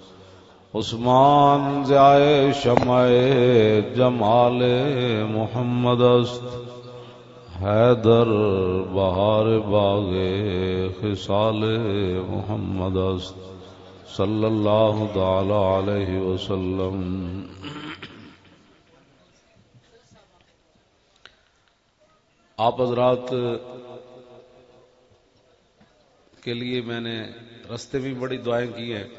عثمان ضیاء شمع جمال محمد است حیدر بہار باغ خصال محمد است صلی اللہ تعالی علیہ وسلم. آپ حضرات کے لیے میں نے رستے میں بڑی دعائیں کی ہیں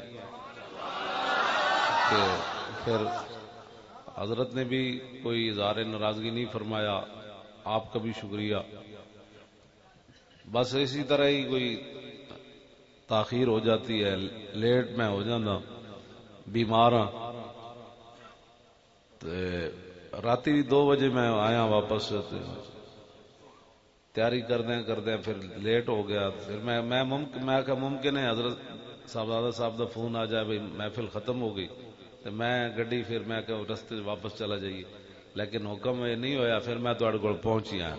کہ پھر حضرت نے بھی کوئی اظہار ناراضگی نہیں فرمایا، آپ کا بھی شکریہ. بس اسی طرح ہی کوئی تاخیر ہو جاتی ہے، لیٹ میں ہو جانا، بیمار ہاں. رات 2 بجے میں آیا واپس، تیاری کردیں پھر لیٹ ہو گیا. پھر میں کہ ممکن ہے حضرت صاحبزادہ صاحب کا فون آ جائے بھائی محفل ختم ہو گئی، تو میں گڈی پھر میں کہ رستے واپس چلا جائیے، لیکن حکم یہ نہیں ہویا. پھر میں تہاڈے کول پہنچ ہی آیا.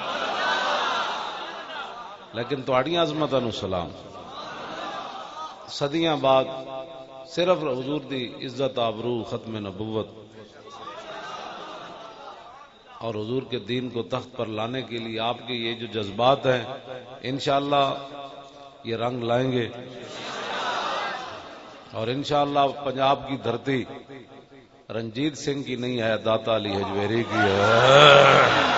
لیکن تہاڈیاں عظمتاں نو سلام. صدیاں بعد صرف حضور دی عزت آبرو ختم نبوت اور حضور کے دین کو تخت پر لانے کے لیے آپ کے یہ جو جذبات ہیں انشاءاللہ یہ رنگ لائیں گے، اور انشاءاللہ پنجاب کی دھرتی رنجیت سنگھ کی نہیں ہے، داتا علی حجویری کی ہے.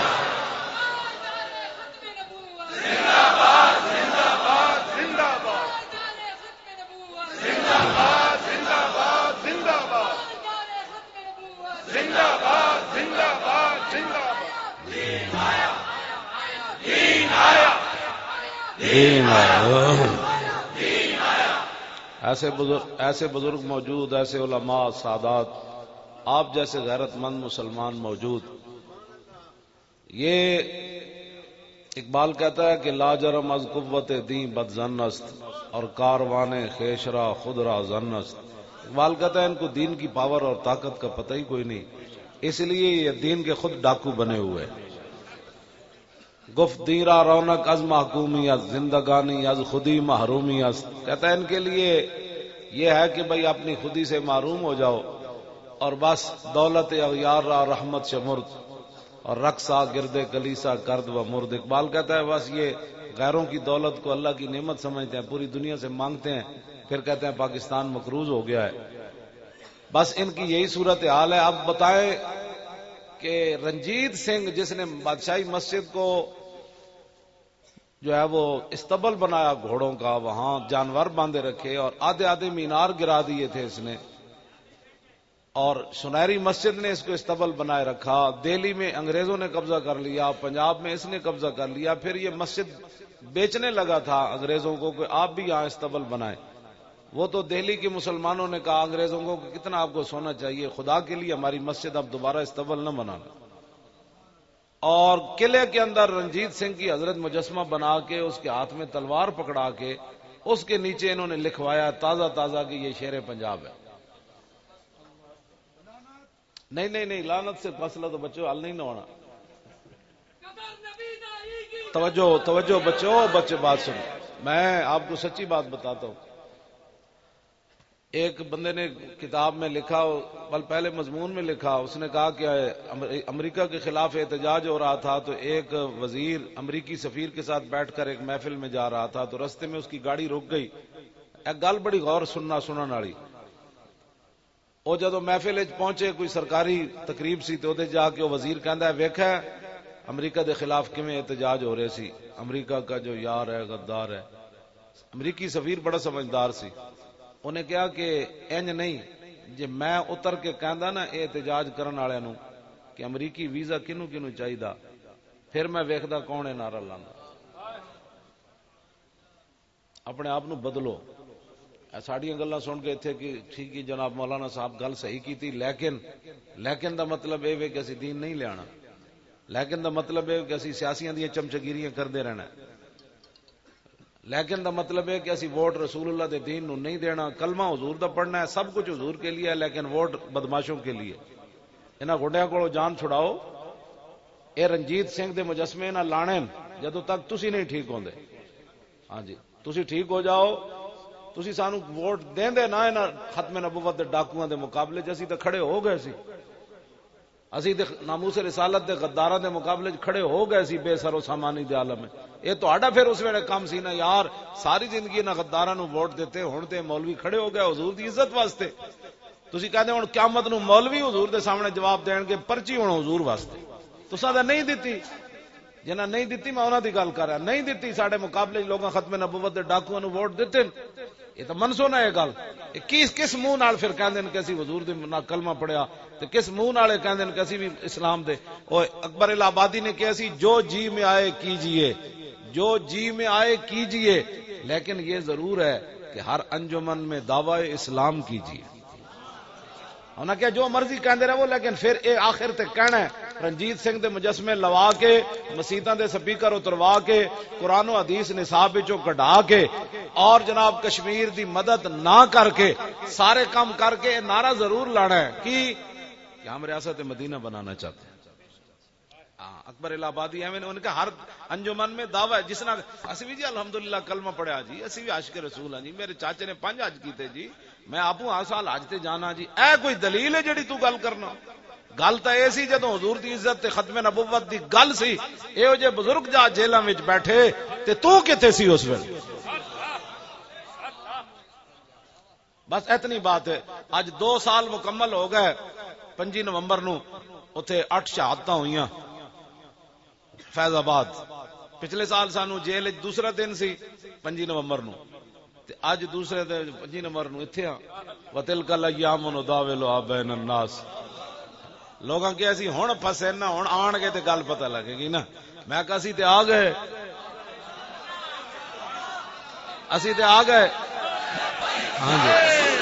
ایسے بزرگ موجود، ایسے علماء سادات، آپ جیسے غیرت مند مسلمان موجود. یہ اقبال کہتا ہے کہ لا جرم از قوت دین بد ظن است اور کاروان خیش را خود را ظن است. اقبال کہتا ہے ان کو دین کی پاور اور طاقت کا پتہ ہی کوئی نہیں، اس لیے یہ دین کے خود ڈاکو بنے ہوئے. گفت دیرا رونق از محکومی از زندگانی از خودی محرومی است. کہتا ہے ان کے لیے یہ ہے کہ بھئی اپنی خودی سے محروم ہو جاؤ اور بس دولت اغیار را رحمت شمرد اور رقصا گرد کلیسا کرد و مرد. اقبال کہتا ہے بس یہ غیروں کی دولت کو اللہ کی نعمت سمجھتے ہیں، پوری دنیا سے مانگتے ہیں، پھر کہتے ہیں پاکستان مقروض ہو گیا ہے. بس ان کی یہی صورت حال ہے. اب بتائیں کہ رنجیت سنگھ جس نے بادشاہی مسجد کو جو ہے وہ استبل بنایا گھوڑوں کا، وہاں جانور باندھے رکھے اور آدھے مینار گرا دیے تھے اس نے، اور سنہری مسجد نے اس کو استبل بنائے رکھا. دہلی میں انگریزوں نے قبضہ کر لیا، پنجاب میں اس نے قبضہ کر لیا. پھر یہ مسجد بیچنے لگا تھا انگریزوں کو کہ آپ بھی یہاں استبل بنائیں. وہ تو دہلی کے مسلمانوں نے کہا انگریزوں کو کہ کتنا آپ کو سونا چاہیے، خدا کے لیے ہماری مسجد اب دوبارہ استبل نہ بنانا. اور قلعے کے اندر رنجیت سنگھ کی حضرت مجسمہ بنا کے اس کے ہاتھ میں تلوار پکڑا کے اس کے نیچے انہوں نے لکھوایا تازہ کہ یہ شیر پنجاب ہے. نہیں لعنت سے مسئلہ تو بچوں حل نہیں نہ ہونا. توجہ بچے بات سنو، میں آپ کو سچی بات بتاتا ہوں. ایک بندے نے کتاب میں لکھا، بل پہلے مضمون میں لکھا، اس نے کہا کہ امریکہ کے خلاف احتجاج ہو رہا تھا تو ایک وزیر امریکی سفیر کے ساتھ بیٹھ کر ایک محفل میں جا رہا تھا تو رستے میں اس کی گاڑی رک گئی. ایک گل بڑی غور سننا والی. وہ جدو محفل پہنچے کوئی سرکاری تقریب سی تو جا کے وہ وزیر کہندا ہے ویکھا امریکہ دے خلاف کیویں احتجاج ہو رہے سی، امریکہ کا جو یار ہے غدار ہے. امریکی سفیر بڑا سمجھدار سی، انہیں کہا کہ انج نہیں جے میں اتر کے کہندا نا احتجاج کرن والے نو کہ امریکی ویزا کنوں چاہیدا، پھر میں ویکھدا کون ہے نعرہ لاندا. اپنے آپ نو بدلو. ساڈیاں گلاں سن کے اتنے کہ ٹھیک ہی جناب مولانا صاحب گل صحیح کیتی، لیکن دا مطلب یہ کہ اسی دین نہیں لیانا، لیکن دا مطلب یہ کہ اسی سیاسیاں دیاں چمچگیریاں کرتے رہنا، لیکن دا مطلب ہے کہ اسی ووٹ رسول اللہ دے دین نو نہیں دینا. کلمہ حضور دا پڑھنا ہے، سب کچھ حضور کے لیے ہے، لیکن ووٹ بدماشوں کے لیے. انہاں گڈیاں کو جان چھڑاؤ. اے رنجیت سنگھ دے مجسمے نہ لانے جدوں تک تسی نہیں ٹھیک ہوندے. ہاں جی تسی ٹھیک ہو جاؤ تسی سانو ووٹ دیندے نہ انہاں ختم نبوت دے ڈاکوؤں دے مقابلے چ اسی تے کھڑے ہو گئے سی، اسی تے ناموس رسالت دے غداراں دے مقابلے چ کھڑے ہو گئے سی بے سر و سامانی دے عالم میں. یہ تہاڈا پھر اس ویلے کام سی نا یار، ساری زندگی انہاں غداراں نو ووٹ دیتے، ہن تے مولوی کھڑے ہو گئے حضور دی عزت واسطے. تسی کہندے ہن قیامت نو مولوی حضور دے سامنے جواب دین گے پرچی ہن حضور واسطے. تساں تے نہیں دتی، جنہاں نہیں دتی میں انہاں دی گل کر رہا، نہیں دتی ساڈے مقابلے لوگاں ختم نبوت دے ڈاکوؤں نو ووٹ دتے. یہ تو منسو نہ یہ گل، کس منہ نال پھر کہندے کہ اسی حضور دی کلمہ پڑھیا، تے کس منہ نال کہندے کہ اسی بھی اسلام دے. او اکبر الہ آبادی نے کہا سی جو جی میں آئے کیجئے، جو جی میں آئے کیجئے، لیکن یہ ضرور ہے کہ ہر انجمن میں دعوی اسلام کیجئے. انہاں کیا جو مرضی کہندے رہو، لیکن پھر اے آخر تے کہنا ہے رنجیت سنگھ دے مجسمے لوا کے، مسیتاں دے سپیکر اتروا کے، قرآن و حدیث نصاب وچوں کڈا کے، اور جناب کشمیر دی مدد نہ کر کے، سارے کام کر کے نعرہ ضرور لانا ہے کہ ہم ریاست مدینہ بنانا چاہتے ہیں. اکبر الہ آبادی ایویں ان کا ہر انجمن میں دعویٰ ہے. جس نہ اسی بھی جی الحمدللہ کلمہ پڑھیا جی، اسی بھی عاشق رسول ہیں جی، میرے چاچے نے 5 حج کیتے جی، میں آپ ہر سال حج تے جانا جی. اے کوئی دلیل ہے جڑی تو گل کرنا؟ گل تو یہ سی جدوں حضور دی عزت تے ختم نبوت دی گل سی، ایہو جے بزرگ جا جیلاں وچ بیٹھے تے تو کتے سی اس ویلے؟ بس اتنی بات ہے. اج 2 سال مکمل ہو گئے. 5 نومبر نو اوتھے 8 شہادتاں ہوئیاں فیض آباد. پچھلے سال سانو جیل دوسرا دن سی 5 نومبر نو، تے اج دوسرے دن 5 نومبر نو ایتھے ہاں. وتلک الایام نداولها بین الناس. لوگاں کہ اسی ہن پھسے نا، ہن آن گے تے گل پتہ لگے گی نا. میں کہ اسی تے آ گئے، اسی تے آ گئے. ہاں جی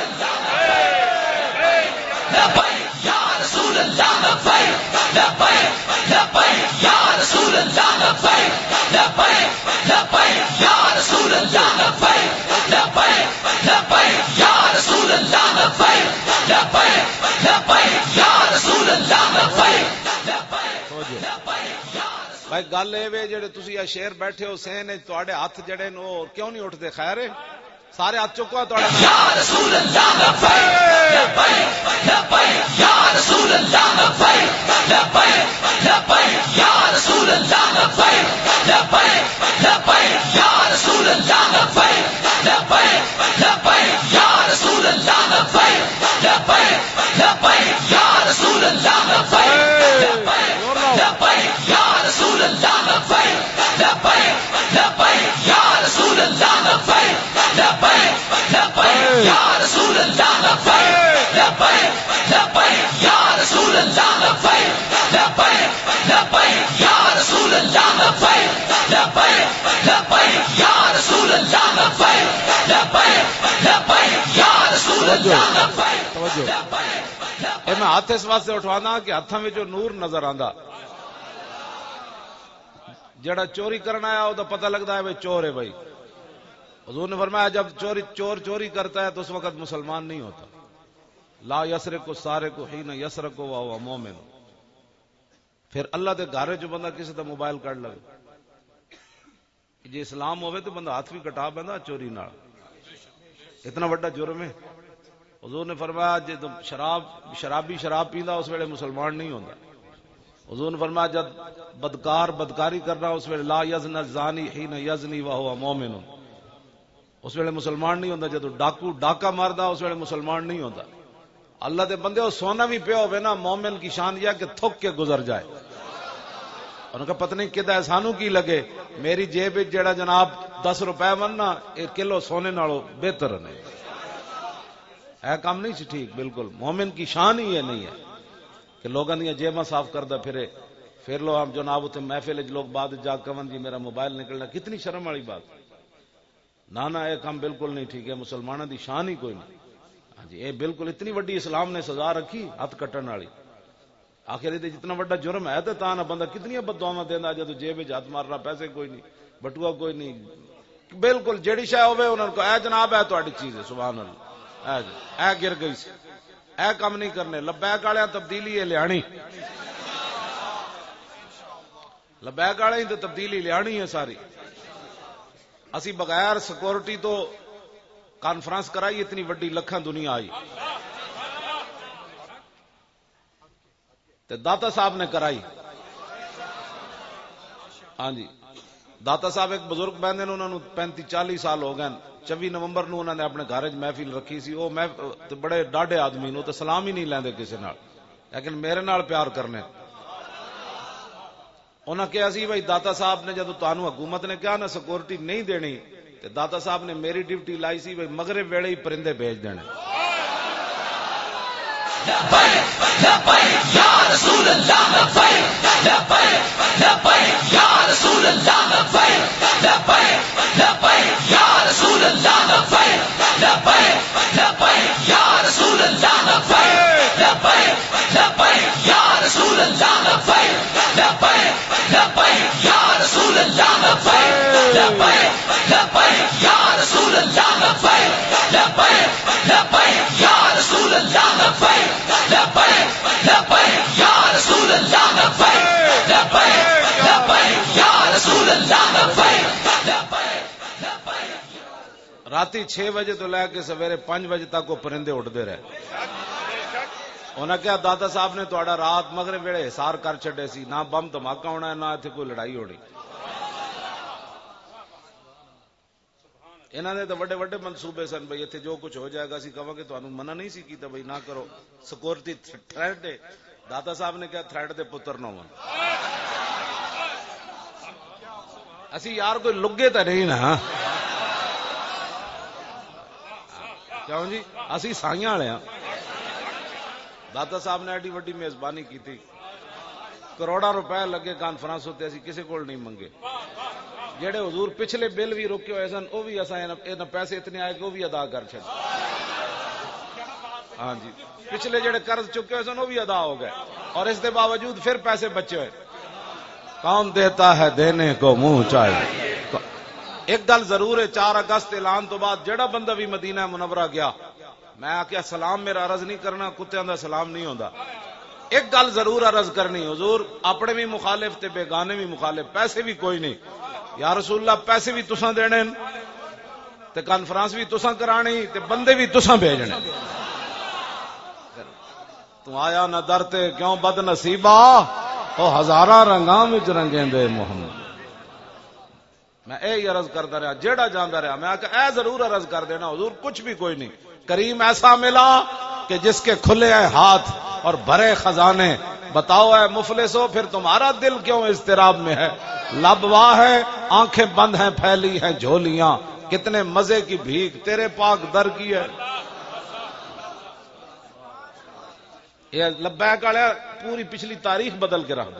یا رسول اللہ لبیک لبیک لبیک یا رسول اللہ لبیک لبیک لبیک یا رسول اللہ لبیک لبیک لبیک یا رسول اللہ لبیک لبیک لبیک یا رسول اللہ لبیک لبیک. بھائی گل اے جڑے تسی شعر بیٹھے ہو سین تواڈے ہاتھ جڑے نو کیوں نہیں اٹھتے؟ خیر ہے سارے ہاتھ چکو تواڈے. یا رسول اللہ لبیک لبیک لبیک یا رسول اللہ لبیک لبیک لبیک یا رسول اللہ لبیک لبیک لبیک یا رسول اللہ لبیک لبیک لبیک یا رسول اللہ لبیک لبیک لبیک یا رسول اللہ لبیک لبیک یا رسول اللہ لبیک لبیک لبیک یا رسول اللہ لبیک لبیک لبیک یا رسول اللہ لبیک لبیک لبیک یا رسول اللہ لبیک لبیک لبیک یا رسول اللہ لبیک لبیک لبیک یا رسول اللہ لبیک لبیک لبیک یا رسول اللہ لبیک. اے میں ہاتھ اس واسطے اٹھوانا کہ ہاتھاں وچوں نور نظر آندا. جڑا چوری کرنا ہے وہ تو پتہ لگتا ہے بھائی چور ہے. بھائی حضور نے فرمایا جب چور چوری کرتا ہے تو اس وقت مسلمان نہیں ہوتا. لا یسرق السارق حین یسرق وهو مومن. پھر اللہ دے گھر جو بندہ کسی دا موبائل کڈ لگے، جی اسلام ہوئے تو بندہ ہاتھ بھی کٹا بندہ چوری نال. اتنا بڑا جرم ہے. حضور نے فرمایا جب شرابی شراب پیندا اس ویلے مسلمان نہیں ہوتا. حضور نے فرمایا جب بدکار بدکاری کرنا اس ویلے لا یزن الزانی حین یزنی وهو مومن. اس ویلے مسلمان نہیں ہوتا. جب ڈاکو ڈاکا ماردا اس ویلے مسلمان نہیں ہوتا. اللہ دے بندے وہ سونا بھی پیا ہوئے نا، مومن کی شان یہ کہ تھک کے گزر جائے. ان کا پتہ نہیں کدا ہے سانو کی لگے میری جیب جڑا جناب 10 روپے بننا 1 کلو سونے نالوں بہتر نہیں. اے کام نہیں سی ٹھیک. بالکل مومن کی شان ہی یہ نہیں ہے کہ لوگوں دیا جیباں صاف کردا پھرے. پھر لو ہم جناب اتنے محفل لوگ بعد جا کون جی میرا موبائل نکلنا، کتنی شرم والی بات. نہ یہ کام بالکل نہیں ٹھیک ہے. مسلمانوں دی شان ہی کوئی نہیں. ہاں جی یہ بالکل اتنی وڈی اسلام نے سزا رکھی ہاتھ کٹن والی. آخر یہ جتنا بڑا جرم ہے تو تاں بندہ کتنی بددعاواں دیندا جدوں جیب وچ ہاتھ مار رہا، پیسے کوئی نہیں، بٹوا کوئی نہیں. بالکل جیڑی شے ہوے انہاں کو اے جناب ہے تہاڈی چیز ہے. سبحان اللہ. اے گر گئی سی، اے کام نہیں کرنے. لبیک والے تبدیلی ہے لیانی، لبیک والے تو تبدیلی لیانی ہے ساری. اسی بغیر سیکورٹی تو کانفرنس کرائی اتنی وڈی لکھاں دنیا آئی تے داتا صاحب نے کرائی. ہاں جی داتا صاحب ایک بزرگ بہن نے انہوں نے 35-40 سال ہو گئے. 24 نومبر نو انہوں نے اپنے گھر محفل رکھی سی. وہ بڑے ڈاڈے آدمی نو تے سلام ہی نہیں لیندے کسی نال, لیکن میرے نال پیار کرنے. انہاں کہا سی بھائی داتا صاحب نے جدو تانوں حکومت نے کہا نا سیکورٹی نہیں دینی تے داتا صاحب نے میری ڈیوٹی لائی سی بھائی مغرب ویلے ہی پرندے بھیج دینے. یا رسول اللہ یا رسول اللہ یا رسول اللہ یا رسول اللہ یا رسول اللہ یا رسول اللہ یا رسول اللہ یا رسول اللہ یا رسول اللہ یا رسول اللہ. راتی 6 بجے تو لے کے سویرے 5 بجے تک وہ پرندے اٹھتے رہے. انہاں کہا داتا صاحب نے تہاڈا رات مغرب ویلے حصار کر چھڈے سی, نہ بم دھماکہ ہونا ہے نہ اتنے کوئی لڑائی ہونی. انہاں نے تو وڈے وڈے منصوبے سن بھائی اتنے جو کچھ ہو جائے گا اسی کہاں گے تمہیں منع نہیں سی کیتا بھائی نہ کرو سیکورٹی تھریٹ ہے. داتا صاحب نے کہا تھریٹ دے پتر نہ ہون. اسی یار کوئی لگے تو نہیں نا کیوں جی اسی سائیاں والے ہاں. داتا صاحب نے ایڈی وڈی میزبانی کی تھی, کروڑا روپے لگے کانفرنس ہوتے اسی کسی کو نہیں منگے. جڑے حضور پچھلے بل بھی روکے ہوئے سن وہ بھی اساں پیسے اتنے آئے کہ وہ بھی ادا کر چھڑ. ہاں جی پچھلے جڑے قرض چکے ہوئے سن وہ بھی ادا ہو گئے اور اس کے باوجود پھر پیسے بچے ہوئے. کون دیتا ہے دینے کو منہ چاہیے. ایک گل ضرور ہے 4 اگست اعلان تو بعد جڑا بندہ بھی مدینہ منورہ گیا میں آخیا سلام میرا عرض نہیں کرنا کتےاں دا سلام نہیں ہوندا. ایک گل ضرور عرض کرنی حضور اپنے بھی مخالف تے بیگانے بھی مخالف, پیسے بھی کوئی نہیں یا رسول اللہ, پیسے بھی تساں دینے تے کانفرنس بھی تساں کرانی تے بندے بھی تساں بھیجنے. تو آیا نہ درتے کیوں بد نصیبا او ہزاراں رنگاں وچ رنگیں دے محمد. میں اے عرض کرتا رہا جیڑا جاندا رہا میں کہ اے ضرور عرض کر دینا حضور کچھ بھی کوئی نہیں, کریم ایسا ملا کہ جس کے کھلے ہیں ہاتھ اور بھرے خزانے. بتاؤ اے مفلسو پھر تمہارا دل کیوں اضطراب میں ہے. لب واہ ہے آنکھیں بند ہیں پھیلی ہیں جھولیاں, کتنے مزے کی بھیک تیرے پاک در کی ہے. یہ لبیک والے پوری پچھلی تاریخ بدل کے رکھ دی.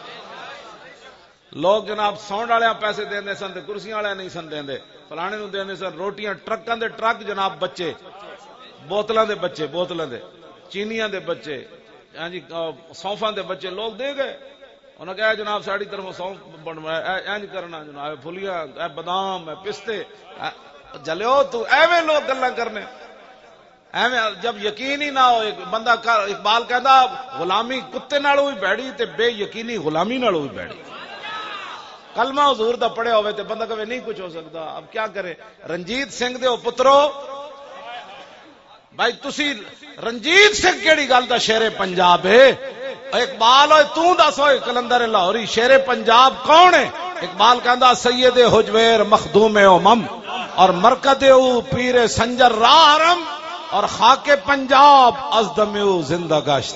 لوگ جناب ساؤنڈ والے پیسے دیندے سن تے کرسیاں والے نہیں سن دیندے, فلانے نو دیندے سن روٹیاں ٹرکاں دے ٹرک جناب بچے, بوتلاں دے بچے بوتلاں دے, چینیاں دے بچے, ہاں جی سونفاں دے بچے لوگ دے گئے. انہاں کہا جناب ساڑی طرف سونف بنوایا اینج کرنا جناب پھلیاں اے بادام اے پستے جلیو تو ایویں لوگ گلاں کرنے ایویں جب یقین ہی نہ ہو. بندہ اقبال کہندا غلامی کتے نالوں بھی بھڑی تے بے یقینی غلامی نالوں بھی بھڑی. کلمہ حضور دا پڑھیا ہوئے تے بندہ کہے نہیں کچھ ہو سکتا. اب کیا کرے. رنجیت سنگھ دے پترو بھائی تسی رنجیت سنگھ کیڑی گل دا شیر پنجاب ہے. اقبال ہوئے تو دس ہوئے کلندر لاہوری شیر پنجاب کون ہے. اقبال کہندا سید حجویر مخدوم امم اور مرکد او پیر سنجر راہرم اور خاک پنجاب ازدم او زندہ گشت.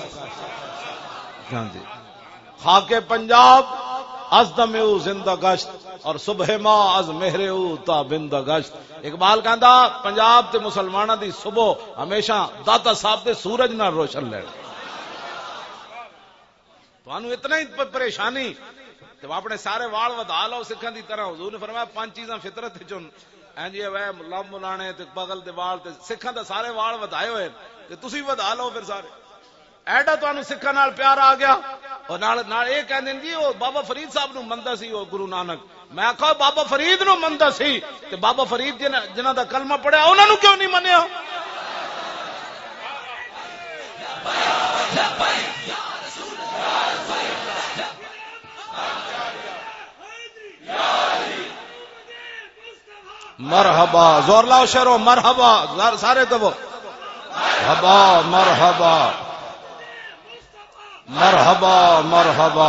خاک پنجاب ازدم او زندہ گشت اور صبح ما از مہر او تا بندہ گشت. اقبال کہندا پنجاب تے مسلماناں دی صبح ہمیشہ داتا صاحب دے سورج نال روشن لے. تانوں اتنا ہی پریشانی تو اپنے سارے وال ودا لو سکھاں دی طرح. حضور نے فرمایا 5 چیزاں فطرت چن این جی وے لب ملانے تے بغل دے وال تے سکھاں دا سارے وال ودائے ہوئے تے تسی ودا لو پھر سارے. ایڈا تانوں سکھاں نال پیار آ گیا. اور نال اے کہندے جی او بابا فرید صاحب نو مندا سی او گرو نانک. میں آکھا بابا فرید نو مندا سی تے بابا فرید جنہاں دا کلمہ پڑھیا انہاں نو کیوں نہیں منیا. مرحبا زور لاؤ شیرو مرحبا سارے کہو مرحبا مرحبا مرحبا مرحبا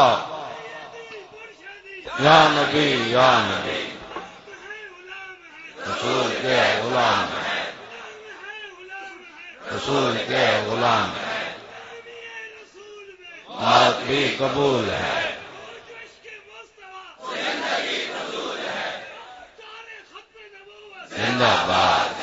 یا نبی یا نبی رسول کے غلام رسول کے غلام بات بھی قبول ہے زندہ باد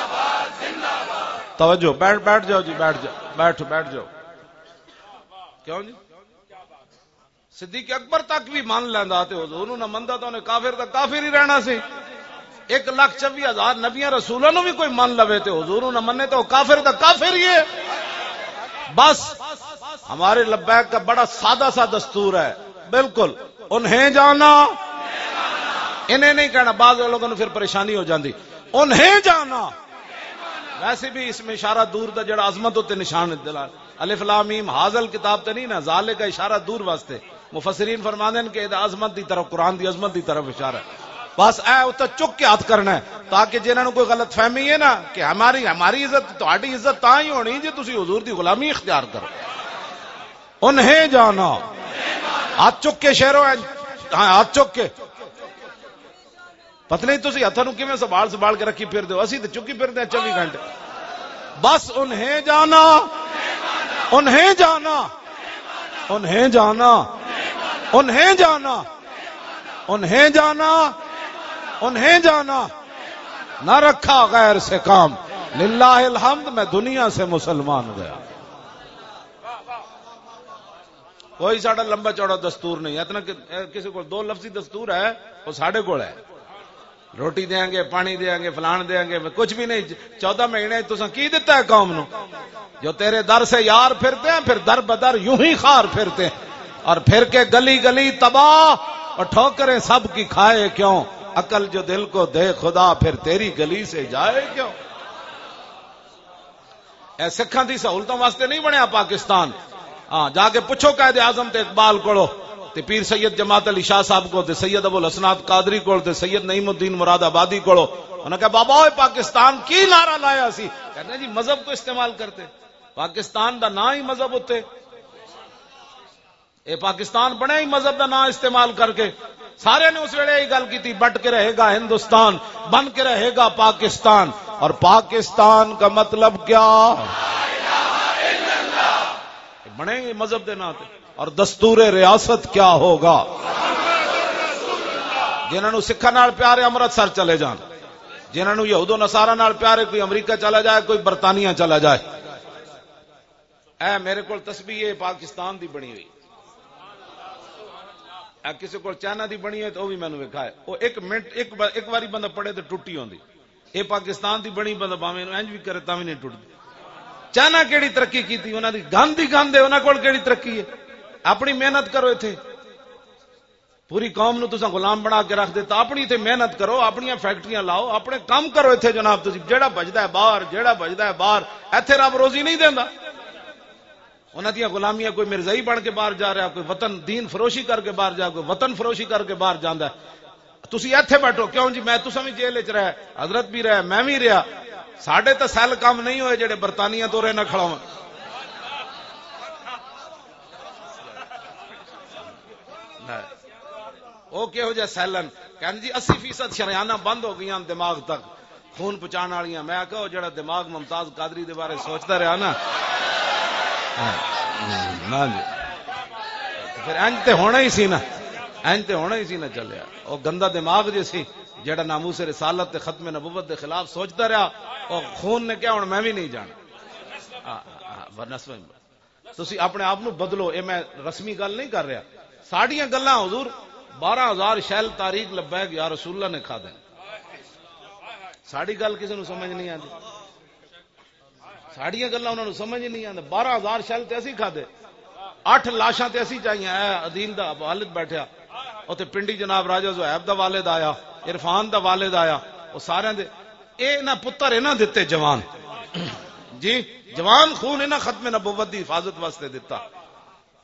توجہ بیٹھ جاؤ جی بیٹھ جاؤ کیوں جی صدیق اکبر تک بھی مان لینا تے حضور نہ مندا تو انہیں کافر دا کافر ہی رہنا سی 1,24,000 نبیاں رسولوں نو بھی کوئی مان لوے تے حضور نہ منے تو کافر دا کافر ہی ہے. بس ہمارے لبیک کا بڑا سادہ سا دستور ہے بالکل انہیں جانا انہیں نہیں کہنا. بعض لوگوں نے پھر پریشانی ہو جاندی انہیں جانا. ویسے بھی اس میں اشارہ دور دا جڑا عظمت ہوتے نشان دلال الف لام میم حاصل کتاب تے نہیں نا ظالے کا اشارہ دور واسطے مفسرین فرماندے ہیں کہ عظمت دی طرف قرآن دی عظمت دی طرف اشارہ ہے. بس اے اتنا چک کے ہاتھ کرنا ہے تاکہ جنہوں کوئی غلط فہمی ہے نا کہ ہماری عزت تہاڈی عزت تاں ہی ہونی جے تسی حضور دی غلامی اختیار کرو. انہیں جانا ہاتھ چک کے شہرو ہاں ہاتھ چک کے پتہ نہیں تسی ہاتھوں کیویں سنبھال کے رکھی پھر دو اسی تے چکی پھر دے 24 گھنٹے. بس انہیں جانا انہیں جانا انہیں جانا انہیں جانا انہیں جانا انہیں جانا نہ رکھا غیر سے کام. للہ الحمد میں دنیا سے مسلمان گیا. کوئی ساڑا لمبا چوڑا دستور نہیں اتنا کسی کو 2 لفظی دستور ہے وہ ساڑے کو ہے. روٹی دیں گے پانی دیں گے فلان دیں گے کچھ بھی نہیں. 14 مہینے تساں کی دیتا ہے قوم نو جو تیرے در سے یار پھرتے ہیں پھر در بدر یوں ہی خار پھرتے ہیں اور پھر کے گلی گلی تباہ اور ٹھوکریں سب کی کھائے کیوں. عقل جو دل کو دے خدا پھر تیری گلی سے جائے کیوں. اے سکھاں دی سہولتوں واسطے نہیں بنیا پاکستان. ہاں جا کے پوچھو قائد اعظم تے اقبال کو تے پیر سید جماعت علی شاہ صاحب کو تے سید ابو الحسنات قادری کو تے سید نعیم الدین مراد آبادی کو انہوں نے کہا بابا پاکستان کی نعرہ لایا سی. کہنے جی مذہب کو استعمال کرتے پاکستان دا نام ہی مذہب ہوتے اے پاکستان بنے ہی مذہب دا نام استعمال کر کے. سارے نے اس ویلے یہ گل کی تھی بٹ کے رہے گا ہندوستان بن کے رہے گا پاکستان. اور پاکستان کا مطلب کیا بنے گی مذہب دے نام تے. اور دستور ریاست کیا ہوگا جنہوں سکھاں نال پیارے امرتسر چلے جان جنہوں یہود و نصارا نال پیارے کوئی امریکہ چلا جائے کوئی برطانیہ چلا جائے. اے میرے کو تسبیح پاکستان دی بنی ہوئی کسی کو چائنا دی بنی ہے تو وہ بھی میں نے ویکھا ہے. وہ 1 منٹ ایک باری بندہ پڑھے تو ٹوٹی ہوندی. یہ پاکستان دی بنی بندہ باویں انج بھی کرے تاں بھی نہیں ٹوٹدی. چائنا کیڑی ترقی کیتی انہاں دی گاندھی گاندے انہاں کول کیڑی ترقی ہے. اپنی محنت کرو ایتھے پوری قوم نو تساں غلام بنا کے رکھ دیتا. اپنی ایتھے محنت کرو اپنی فیکٹریاں لاؤ اپنے کام کرو ایتھے جناب. تسی جیڑا بجدا ہے باہر جیڑا بجدا ہے باہر ایتھے رب روزی نہیں دیندا. انہاں دی غلامیاں کوئی مرزائی بن کے باہر جا رہا کوئی وطن دین فروشی کر کے باہر جا کوئی وطن فروشی کر کے باہر جاندا ہے. تسی ایتھے بیٹھو کیوں جی میں تساں بھی جیل وچ رہا حضرت بھی رہا میں بھی رہا. ساڈے تے سیل کام نہیں ہوئے جڑے برطانیہ تو رہے نہ کھڑا ہوں. وہ کہو جہ سیلن کہنے جی 80% شریانہ بند ہو گئی دماغ تک خون پہنچان والیاں. میں کہو جڑا دماغ ممتاز قادری دے بارے سوچتا رہا نا جی پھر انج تے ہونا ہی سی نا انج تے ہونا ہی سی نا. چلیا وہ گندا دماغ جی سی جڑا ناموس رسالت تے ختم نبوت دے خلاف سوچتا رہا. اور خون نے کیا ہوں میں بھی نہیں جانا. ورنہ تسی اپنے آپ نو بدلو. اے میں رسمی گل نہیں کر رہا. ساڑیاں گلاں حضور 12,000 شیل تاریخ لبیک یا رسول اللہ نے کھا دیں. ساڑی گل کسی نو سمجھ نہیں آتی. ساڑیاں گلاں انہوں نے سمجھ نہیں آتی. 12,000 شیل تے اسی کھا دے 8 لاشاں تے اسی چاہیے. عدیل دا والد بیٹھیا اوتے پنڈی جناب راجہ زہیب دا والد آیا عرفان دا والد آیا وہ سارے دے اے نہ پتر اے نہ دتے جوان جی جوان خون اے نہ ختم نبوت دی حفاظت واسطے دتا.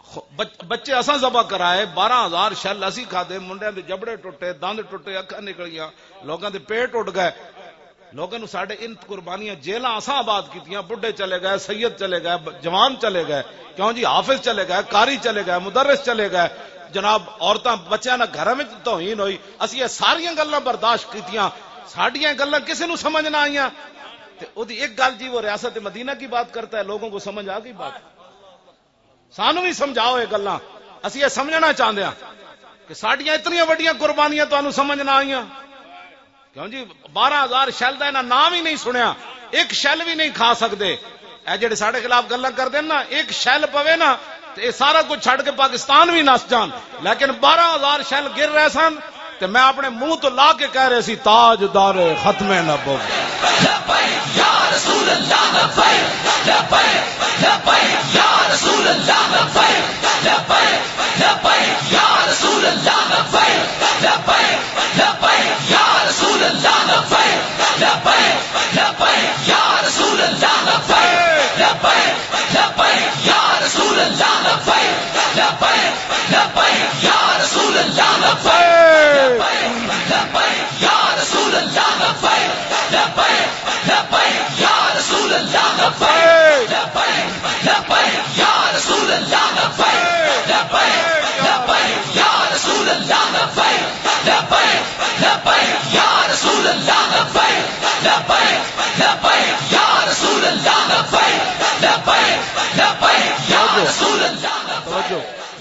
بچے اساں ذبح کرائے 12,000 شل اسی کھادے، منڈیاں دے جبڑے ٹوٹے، دند ٹوٹے، اکھاں نکلیاں، لوگاں دے پیٹ اٹھ گئے، لوگاں نو ساڈے ان قربانیاں جیلاں اساں آباد کیتیاں، بڈھے چلے گئے، سید چلے گئے، جوان چلے گئے، کیوں جی حافظ چلے گئے، قاری چلے گئے، مدرس چلے گئے، جناب عورتاں بچیاں نہ گھراں وچ توہین ہوئی، اسی یہ ساریاں گلاں برداشت کیتیاں، ساڈیاں گلاں کسے نو سمجھ نہ آئیاں، تے او دی ایک گل جی وہ ریاست مدینہ کی بات کرتا ہے، لوگوں کو سمجھ آ گئی بات، سانو بھی سمجھاؤ یہ گلاں، اسی یہ سمجھنا چاہتے ہیں کہ ساڈیاں اتنی وڈیاں قربانیاں تانوں سمجھ نہ آئیاں، کیوں جی 12,000 شل دا انہاں نام ہی نہیں سنیا، ایک شل بھی نہیں کھا سکتے، اے جڑے ساڈے خلاف گلاں کردے نا، ایک شل پوے نا تے اے سارا کچھ چھڈ کے پاکستان بھی نس جان، لیکن 12,000 شل گر رہے سن تے میں اپنے منہ تو لا کے کہہ رہے سی تاجدار ختم نبوت لبیک یا رسول اللہ، لبیک لبیک لبیک یا رسول اللہ، لبیک لبیک لبیک یا رسول اللہ، لبیک لبیک لبیک یا رسول اللہ، لبیک لبیک لبیک یا رسول اللہ، لبیک لبیک لبیک یا رسول اللہ، لبیک لبیک لبیک یا رسول اللہ، لبیک لبیک یا رسول اللہ، لبیک لبیک لبیک یا رسول اللہ، لبیک لبیک لبیک یا رسول اللہ، لبیک لبیک لبیک یا رسول اللہ، لبیک لبیک لبیک یا رسول اللہ، لبیک لبیک لبیک یا رسول اللہ، لبیک لبیک لبیک یا رسول اللہ، توجہ،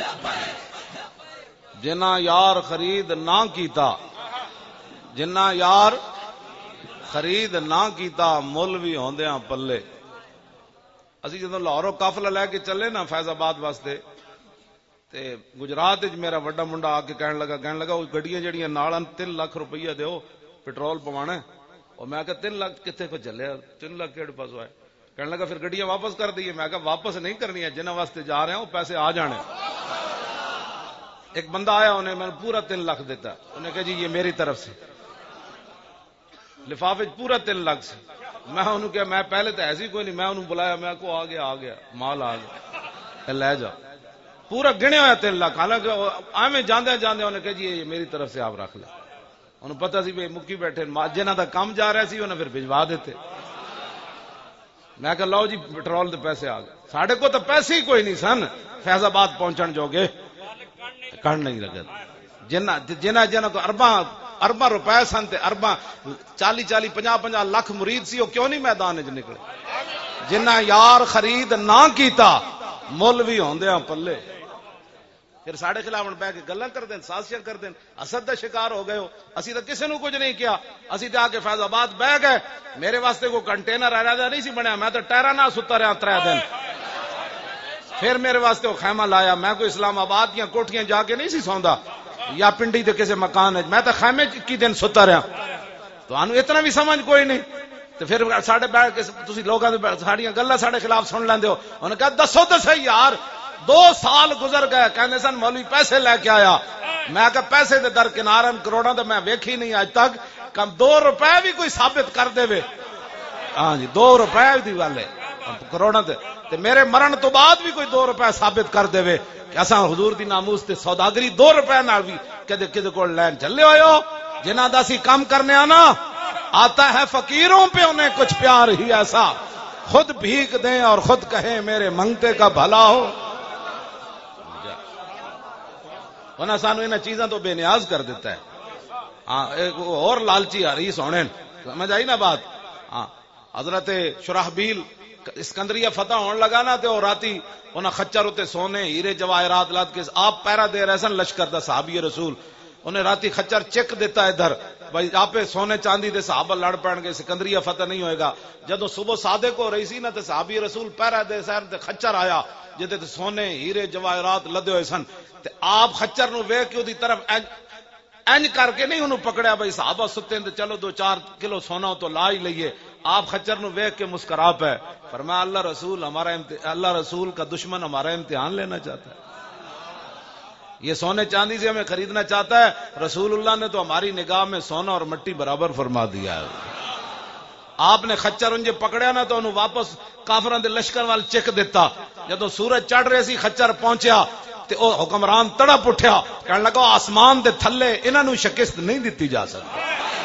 جنہ یار خرید نہ کیتا، جنہ یار خرید نہ کیتا، مل بھی ہوندیاں پلے۔ اسی جدوں لاہوروں قافلہ لے کے چلے نا فیض آباد واسطے، تے گجرات وچ میرا وڈا منڈا آ کے کہن لگا وہ گڈیاں جڑیاں نال 3 لاکھ روپیہ دیو پٹرول پوانا ہے، اور میں کہا 3 لاکھ کتے کو چلے، 3 لاکھ کیڑے پاس ہے؟ کہنے لگا پھر گڈیاں واپس کر دیے، میں کہا واپس نہیں کرنی ہے، جنہاں واسطے جا رہے ہیں وہ پیسے آ جانے۔ ایک بندہ آیا، انہیں میں نے پورا 3 لاکھ دیتا، انہیں کہا جی یہ میری طرف سے، لفافے پورا 3 لاکھ سے، میں انہوں کہا میں پہلے تو ایسی کوئی نہیں، میں انہوں بلایا، میں کو آ گیا مال آ گیا، لے جا، پورا گنے ہوا 3 لاکھ، حالانکہ آئے جاندے انہیں کہا جی یہ میری طرف سے آپ رکھ لیں، انہوں پتا سی بھائی مکی بیٹھے، جنہ دا کام جا رہا سی انہیں پھر بھجوا دیتے۔ میں کہا لو جی پٹرول دے پیسے آ گئے، ساڑھے کو تو پیسے ہی کوئی نہیں سن فیض آباد پہنچن جوگے، کھڑ نہیں لگا، جنہ کو ارباں روپے سن تے ارباں 40 50 لاکھ مرید سی، وہ کیوں نہیں میدان وچ نکلے؟ جنہ یار خرید نہ کیتا، مل بھی ہوندیاں پلے۔ پھر ساڈے خلاف بہ کے گلاں کر دین، سازشاں کر دین، حسد دا شکار ہو گئے ہو، اسی تو کسی نو کچھ نہیں کیا، اسی تے آ کے فیض آباد بہ گئے، میرے واسطے کوئی کنٹینر آیا نہیں سی بنیا، میں تو ٹائراں نال ستا رہا 3 دن، پھر میرے واسطے وہ خیمہ لایا، میں کوئی اسلام آباد یا کوٹھیاں جا کے نہیں سی سوندا یا پنڈی دے کسی مکان ہے، میں تو خیمے 21 دن ستا رہا، تو انو اتنا بھی سمجھ کوئی نہیں، تو پھر ساڈے بیٹھ کے تسی لوگاں دے ساڈیاں گلاں ساڈے خلاف سن لیندے ہو، انہوں نے کہا دسو تے صحیح یار، 2 سال گزر گئے، کہنے سن مولوی پیسے لے کے آیا، میں کہا پیسے دے درکنارن کروڑاں تے میں ویکھی نہیں اج تک، کم 2 روپے بھی کوئی ثابت کر دے وے، ہاں جی 2 روپے دی گل ہے کروڑاں تے میرے مرن تو بعد بھی کوئی 2 روپے ثابت کر دے وے کہ اساں حضور دی ناموس تے سوداگری 2 روپے نال بھی کدے کول لین چلے ہوئے ہو، جنہاں دا اسی کام کرنے آنا، آتا ہے فقیروں پہ انہیں کچھ پیار ہی ایسا، خود بھیک دیں اور خود کہیں میرے منگتے کا بھلا ہو، ورنہ سانو انہاں چیزاں تو بے نیاز کر دیتا ہے۔ ہاں ایک اور لالچی حریص ہونے، سمجھ آئی نا بات؟ ہاں حضرت شرحبیل اسکندریہ فتح ہون لگا نا، تو راتی انہاں خچر ہوتے سونے ہیرے جواہرات لاد کے آپ پیرا دے رہے سن لشکر دا صحابی رسول، انہیں راتی خچر چک دیتا ادھر بھائی آپ سونے چاندی دے صحابہ لڑ پڑن گے، سکندریہ فتح نہیں ہوئے گا۔ جدو صبح صادق ہو رہی سی نا تے صحابی رسول پیرا دے سر تے خچر آیا جدے تے سونے ہیرے جواہرات لدے ہوئے سن، تے آپ خچر نو ویکھ کے اودی طرف انج کر کے نہیں انہوں پکڑیا بھائی صحابہ ستے تے چلو 2-4 کلو سونا تو لا ہی لئیے، آپ خچر نو ویکھ کے مسکرا پے، فرمایا اللہ رسول کا دشمن ہمارا امتحان لینا چاہتا ہے، یہ سونے چاندی سے ہمیں خریدنا چاہتا ہے، رسول اللہ نے تو ہماری نگاہ میں سونا اور مٹی برابر فرما دیا ہے۔ آپ نے خچر انجے پکڑیا نا تو انہوں واپس کافران دے لشکر وال چک دیتا. جدو سورج چڑھ رہے سی خچر پہنچیا تے او حکمران تڑپ اٹھیا کہنے لگا آسمان دے تھلے انہاں نوں شکست نہیں دتی جا سکتی.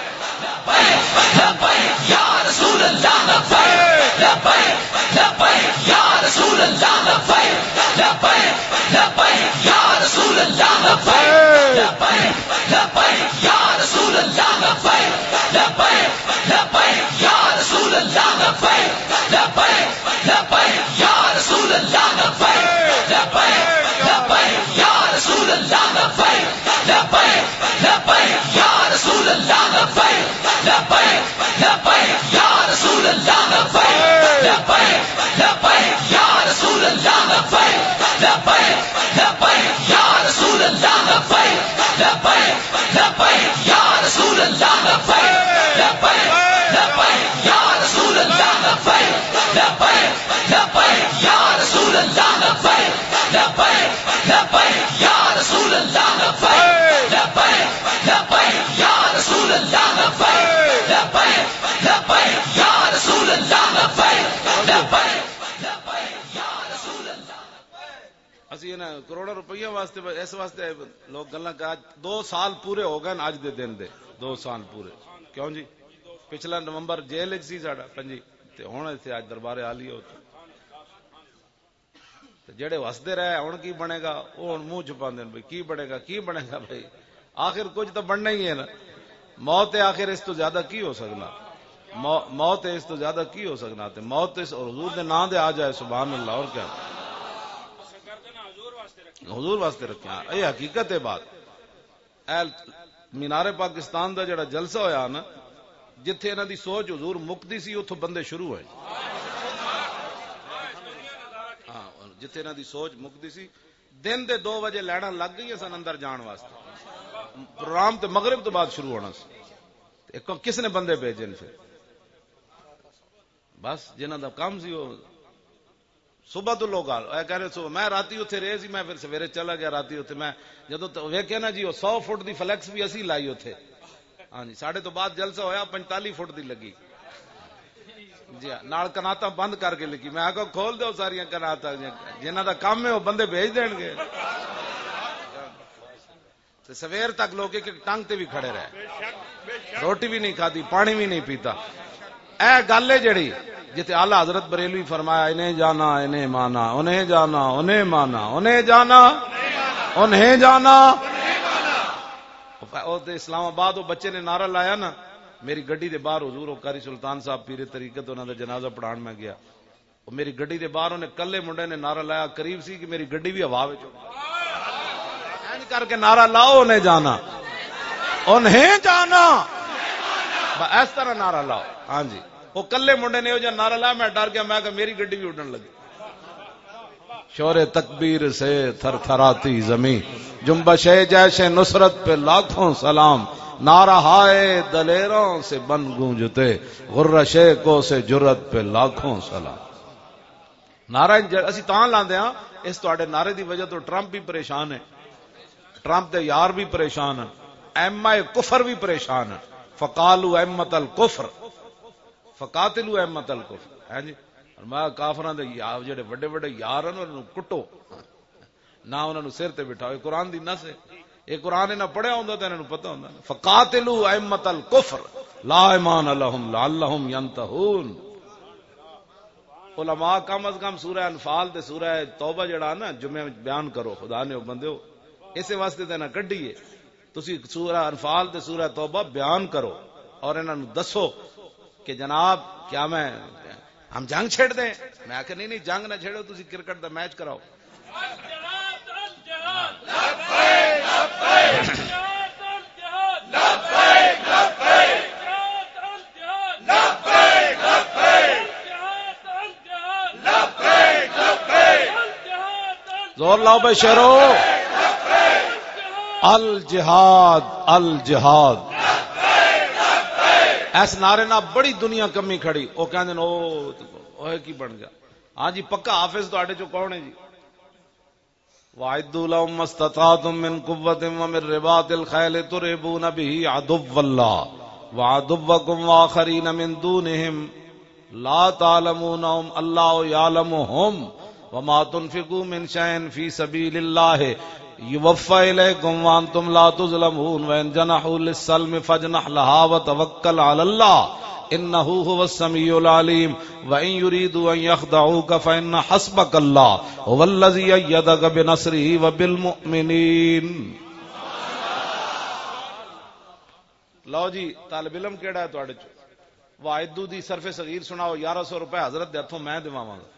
لبیک یا رسول اللہ لبیک لبیک لبیک یا رسول اللہ لبیک لبیک لبیک یا رسول اللہ لبیک لبیک لبیک یا رسول اللہ لبیک لبیک لبیک یا رسول اللہ لبیک لبیک لبیک یا رسول اللہ لبیک لبیک لبیک یا رسول اللہ لبیک لبیک لبیک یا رسول اللہ لبیک لبیک لبیک یا رسول اللہ لبیک لبیک لبیک یا رسول اللہ لبیک لبیک لبیک یا رسول اللہ لبیک لبیک لبیک یا رسول اللہ لبیک لبیک لبیک یا رسول اللہ لبیک لبیک لبیک یا رسول اللہ لبیک لبیک لبیک یا رسول اللہ لبیک لبیک لبیک یا رسول اللہ لبیک لبیک لبیک یا رسول اللہ لبیک لبیک لبیک یا رسول اللہ. اسی نا کروڑوں روپیہ واسطے اس واسطے لوگ گلاں کہ 2 سال پورے ہو گئے اج دے دن دے 2 سال پورے. کیوں جی پچھلا نومبر جیل وچ سی ساڈا 5 تے ہن ایتھے اج دربار عالی ہوتا تے جڑے وسدے رہے ہن کی بنے گا او ہن منہ چھپاندے نے بھئی کی بنے گا بھئی آخر کچھ تو بننا ہی ہے نا. موت ہے آخر اس تو زیادہ کی ہو سکنا. موت ہے اس تو زیادہ کی ہو سکنا. تے موت اس اور حضور دے نام دے آ جائے سبحان اللہ. اور کیا حضور واسطے رکھیا یہ حقیقت ہے بات. مینار پاکستان دا جڑا جلسہ ہویا نا جتھے انہاں دی سوچ حضور مکتی سی اتھوں بندے شروع ہوئے. ہاں جتھے انہاں دی سوچ مکتی سی دن دے 2 بجے لینا لگ گئی سن اندر جان واسطے. پروگرام تے مغرب تو بعد شروع ہونا سی. کس نے بندے بھیجے پھر بس جنہاں دا کام سی وہ صبح تو لوگ کہہ رہے صبح میں راتی اتنے رہے سی. میں پھر سویرے چلا گیا راتی اتنے. میں جدو ویکھیا نا جی وہ 100 فٹ دی فلیکس بھی اسی لائی اتنے. ہاں جی ساڑھے تو بعد جلسہ ہویا 45 فٹ دی لگی جی نال کناتا بند کر کے لگی. میں آگے کھول دو ساری کناتا جنہ دا کام ہے وہ بندے بھیج دین گے. سویر تک لوگ ایک ٹانگ تے بھی کھڑے رہے روٹی بھی نہیں کھاتی پانی بھی نہیں پیتا. اے گل ہے جڑی جتے اعلی حضرت بریلوی فرمایا انہیں جانا انہیں مانا انہیں جانا انہیں مانا انہیں جانا انہیں جانا. اسلام آباد وہ بچے نے نعرہ لایا نا میری گڈی دے باہر حضور قاری سلطان صاحب پیر طریقت انہاں دا جنازہ پڑھان میں گیا. وہ میری گڈی دے باہر انہیں کلے منڈے نے نعرہ لایا قریب سی کہ میری گڈی بھی ہوا وچ کر کے نعرہ لاؤ انہیں جانا انہیں جانا اس طرح نعرہ لاؤ. ہاں جی وہ کلے منڈے نے جو نعرہ لایا میں ڈر گیا. میں کہ میری گڈی بھی اڑن لگی. شور تکبیر سے تھر تھراتی زمین جنبش جیسے نصرت پہ لاکھوں سلام. نعرہ ہائے دلیروں سے بن گونجتے غرہ شیخوں سے جرت پہ لاکھوں سلام. نعرہ اسی تاں لاندے ہاں اس تواڈے نعرے دی وجہ تو ٹرمپ بھی پریشان ہے. ٹرمپ دے یار بھی پریشان ہیں. ایم آئی کفر بھی پریشان ہیں. فقالوا ائمۃ الکفر فقاتلوا ائمۃ الکفر. ہے جی میں کافراں دے جڑے بڑے بڑے یار ہیں انہاں نوں کٹو نہ انہاں نوں سر تے بٹھاؤ. یہ قرآن دی نص ہے. یہ قرآن انہاں پڑھیا ہوندا تے انہاں نوں پتہ ہوندا. فقاتلوا ائمۃ الکفر لا ایمان لهم لعلهم ينتهون. علماء کم از کم سورہ انفال تے سورہ توبہ جڑا نا جمعے وچ بیان کرو. خدا نے بندیو اسے واسطے تے نہ کڈیے تسی سورہ انفال تے سورہ توبہ بیان کرو اور انہاں نوں دسو کہ جناب کیا میں ہم جنگ چھیڑ دیں. میں کہ نہیں جنگ نہ چھیڑو تسی کرکٹ دا میچ کراؤ. زور لاؤ بے شیرو. الجہاد الجہاد ایس نعرے نہ بڑی دنیا کمی کھڑی. وہ کہندے نے او کی بن گیا. ہاں جی پکا حافظ تواڈے چوں کون ہے جی؟ وَأَعِدُّوا لَهُم مَّا اسْتَطَعْتُم مِّن قُوَّةٍ وَمِن رِّبَاطِ الْخَيْلِ تُرْهِبُونَ بِهِ عَدُوَّ اللَّهِ وعدوکم واخرین من دونہم لا تعلمونہم اللہ یعلمہم وما تنفقوا من شیء فی سبیل اللہ یوفی الیکم وانتم لا تظلمون وان جنحوا للسلم فاجنح لها وتوکل علی اللہ انہ هو السمیع العلیم وان یریدوا ان یخدعوک فان حسبک اللہ هو الذی ایدک بنصرہ وبالمؤمنین. لو جی طالب علم کیڑا ہے تواڈے چ واحدو دی صرف صغیر سناؤ 1100 روپے حضرت دے ہتھوں میں دیواں گا.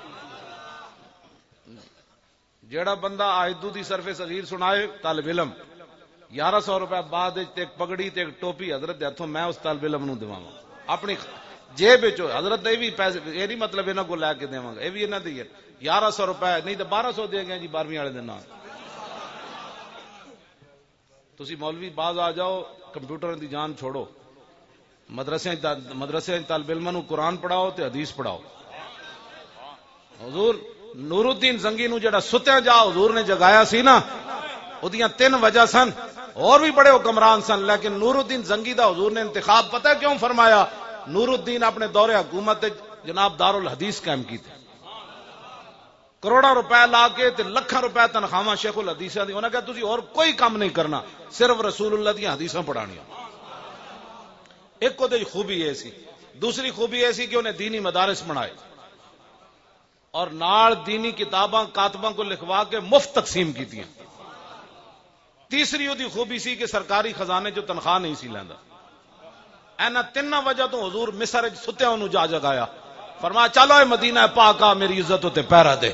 جیڑا بندہ آہدو دی صرف صغیر سنائے طالب علم 1100 روپے بعد ایک پگڑی تے ایک ٹوپی حضرت دے ہتھوں میں اس طالب علم نو دیواں گا اپنی جیب وچ. حضرت دے بھی پیسے یہ نہیں مطلب انہاں کو لے کے دیواں گا, اے بھی انہاں دی 1100 روپے نہیں تے 1200 دے گے جی 12ویں والے دن. تسی مولوی باز آ جاؤ کمپیوٹر دی جان چھوڑو, مدرسے طالب علماں نو قرآن پڑھاؤ تے حدیث پڑھاؤ. حضور نور الدین زنگی نو جڑا ستیا جا حضور نے جگایا سی نا, اودیاں 3 وجہ سن, اور بھی بڑے حکمران سن, لیکن نور الدین زنگی دا حضور نے انتخاب پتہ کیوں فرمایا؟ نور الدین اپنے دور حکومت جناب دارالحدیث قائم کیتے, کروڑا روپے لا کے تے لکھاں روپے تنخواہ شیخ الحدیث دی. انہاں کہا تسی اور کوئی کام نہیں کرنا, صرف رسول اللہ دی حدیثاں پڑھانیاں. ایک کو خوبی یہ سی. دوسری خوبی یہ سی کہ انہیں دینی مدارس بنائے اور نال دینی کتاباں کاتباں کو لکھوا کے مفت تقسیم کی تھی. تیسری دی خوبی سی کہ سرکاری خزانے جو تنخواہ نہیں سی لیندا. اینا 3 وجہ تو حضور مصر ستیا انہوں جا جگایا, فرمایا چلو اے مدینہ پاک آ میری عزت ہوتے پیرا دے.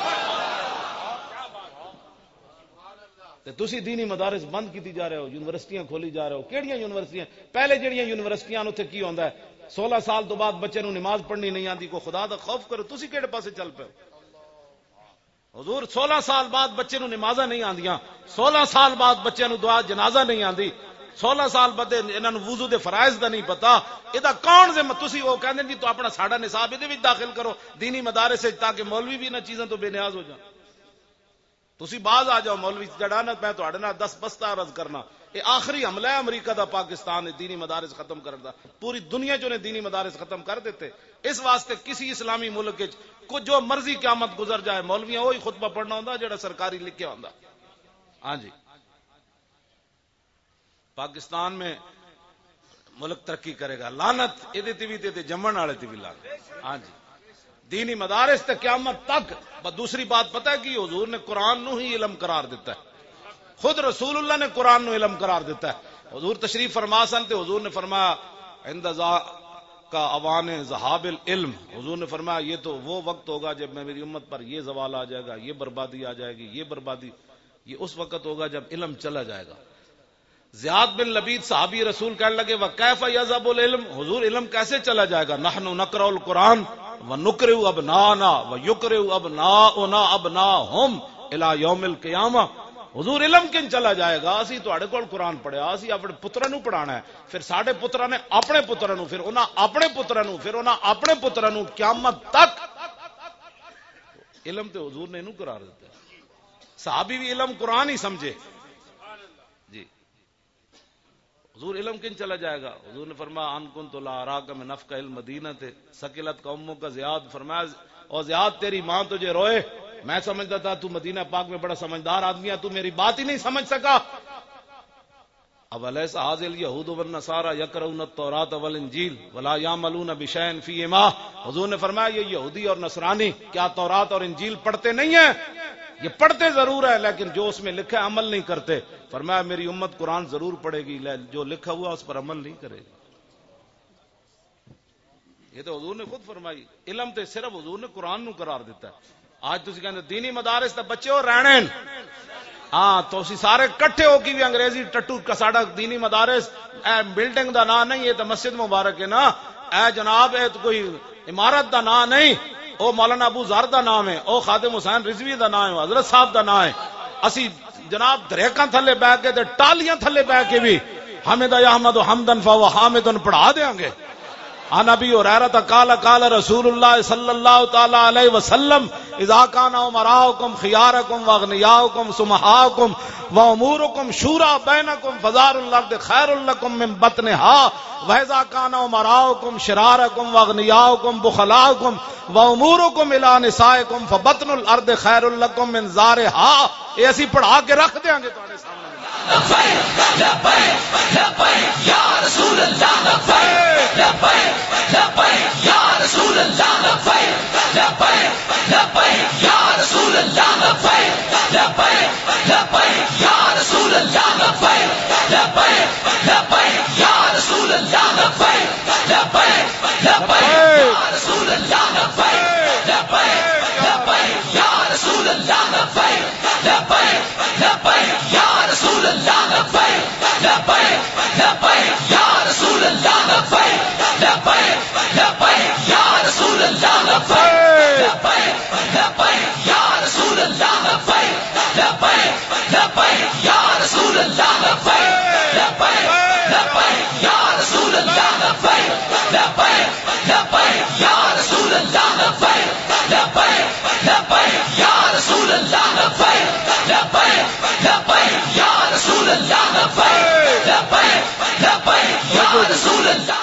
تے تسی دینی مدارس بند کیتی جا رہے ہو, یونیورسٹیاں کھولی جا رہے ہو. کیڑیاں یونیورسٹیاں؟ پہلے جڑیاں یونیورسٹیاں اوتھے کی ہوندا ہے 16 سال تو بعد بچے نو نماز پڑھنی نہیں آندی, کو خدا دا خوف کرو. تسی کیڑے پاسے چل پے حضور؟ 16 سال بعد بچے نو نمازاں نہیں آندیاں, 16 سال بعد بچے نو دعا جنازہ نہیں آندی, 16 سال بعد انہاں نو وضو دے فرائض دا نہیں پتا. ادا کون ذمہ؟ تسی وہ کہندے جی تو اپنا ساڈا نصاب اے دے وچ داخل کرو دینی مدارس وچ تاکہ مولوی بھی انہاں چیزاں تو بے نیاز ہو جان. تسی باز آ جاؤ مولوی جڑانا میں تہاڈے نال 10 بستہ عرض کرنا. یہ آخری حملہ ہے امریکہ دا پاکستان دینی مدارس ختم کرن دا. پوری دنیا چ نے دینی مدارس ختم کر دیتے. اس واسطے کسی اسلامی ملک کو جو مرضی قیامت گزر جائے مولویاں وہی خطبہ پڑھنا ہوندا جڑا سرکاری لکھیا ہوندا. ہاں جی, پاکستان میں ملک ترقی کرے گا. لعنت ادے تے بھی تے جمن والے تے بھی لعنت. ہاں جی, دینی مدارس تے قیامت تک. دوسری بات پتہ ہے کہ حضور نے قرآن نو ہی علم قرار دیتا ہے, خود رسول اللہ نے قرآن نو علم قرار دیتا ہے. حضور تشریف فرما سن تے حضور نے فرمایا عند کا اوان ذہاب العلم. حضور نے فرمایا یہ تو وہ وقت ہوگا جب میں میری امت پر یہ زوال آ جائے گا, یہ بربادی آ جائے گی, یہ بربادی, یہ اس وقت ہوگا جب علم چلا جائے گا. زیاد بن لبید صحابی رسول کہنے لگے وکیف یذهب العلم, حضور علم کیسے چلا جائے گا؟ نحن نقرأ القرآن ونقرئ ابنانا ویقرئ ابناؤنا ابناهم الى یوم القیامہ. حضور علم کن چلا جائے گا؟ اسی تواڈے کول قرآن پڑھیا, اسی اپنے پتراں نو پڑھانا ہے, پھر ساڈے پتراں نے اپنے پتراں نو, پھر انہاں اپنے پتراں نو, پھر انہاں اپنے پتراں نو, قیامت تک. علم تے حضور نے اینو قرار دیتا ہے. صحابی بھی علم قرآن ہی سمجھے. جی حضور علم کن چلا جائے گا؟ حضور نے فرمایا ان کنت لا اراک من افقہ المدینہ ثقلت قومک کا زیاد. فرمایا او زیاد تیری ماں تجھے روئے, میں سمجھتا تھا تو مدینہ پاک میں بڑا سمجھدار آدمی ہے, تو میری بات ہی نہیں سمجھ سکا. اب الیس ھذا الیہود والنصارى یقرؤون التوراۃ والانجیل ولا یعملون بشیء فیہما. حضور نے فرمایا یہ یہودی اور نصرانی کیا تورات اور انجیل پڑھتے نہیں ہیں؟ یہ پڑھتے ضرور ہے لیکن جو اس میں لکھا ہے عمل نہیں کرتے. فرمایا میری امت قرآن ضرور پڑھے گی, جو لکھا ہوا اس پر عمل نہیں کرے گی. یہ تو حضور نے خود فرمائی. علم تے صرف حضور نے قرآن نو قرار دیتا ہے. آج تسی کہندے دینی مدارس تے بچے ہو رہنے, ہاں تو اسی سارے کٹھے ہو کے بھی انگریزی ٹٹو کا ساڈا دینی مدارس اے بلڈنگ دا نام نہیں, یہ تو مسجد مبارک ہے نا, اے جناب اے تو کوئی عمارت دا نام نہیں, او مولانا ابو ذر دا نام ہے, او خادم حسین رضوی دا نام ہے, حضرت صاحب دا نام ہے. اسی جناب دریکاں تھلے بیٹھ کے تے ٹالیاں تھلے بیٹھ کے بھی حمد یا احمد حمدن فهو حامدن پڑھا دیاں گے. عن ابی ہریرہ قال قال رسول اللہ صلی اللہ تعالی علیہ وسلم اذا كان امراؤكم خياركم واغنياؤكم سمحاؤكم واموركم شورى بينكم فدار الارض خير لكم من بطنها واذا كان امراؤكم شراركم واغنياؤكم بخلاؤكم واموركم الى نسائكم فبطن الارض خير لكم من زارها. یہ اسی پڑھا کے رکھ دیں گے تمہارے سامنے. لبیک لبیک لبیک یا رسول اللہ لبیک لبیک لبیک یا رسول اللہ لبیک لبیک لبیک یا رسول اللہ لبیک لبیک لبیک یا رسول اللہ لبیک لبیک لبیک یا رسول اللہ لبیک لبیک لبیک یا رسول اللہ لبیک لبیک لبیک یا رسول اللہ لبیک لبیک لبیک یا رسول اللہ لبیک لبیک لبیک یا رسول اللہ لبیک لبیک لبیک یا رسول اللہ لبیک لبیک لبیک یا رسول اللہ لبیک لبیک لبیک یا رسول اللہ لبیک لبیک لبیک یا رسول اللہ لبیک لبیک لبیک یا رسول اللہ لبیک لبیک لبیک یا رسول اللہ لبیک لبیک لبیک یا رسول اللہ لبیک لبیک لبیک یا رسول اللہ.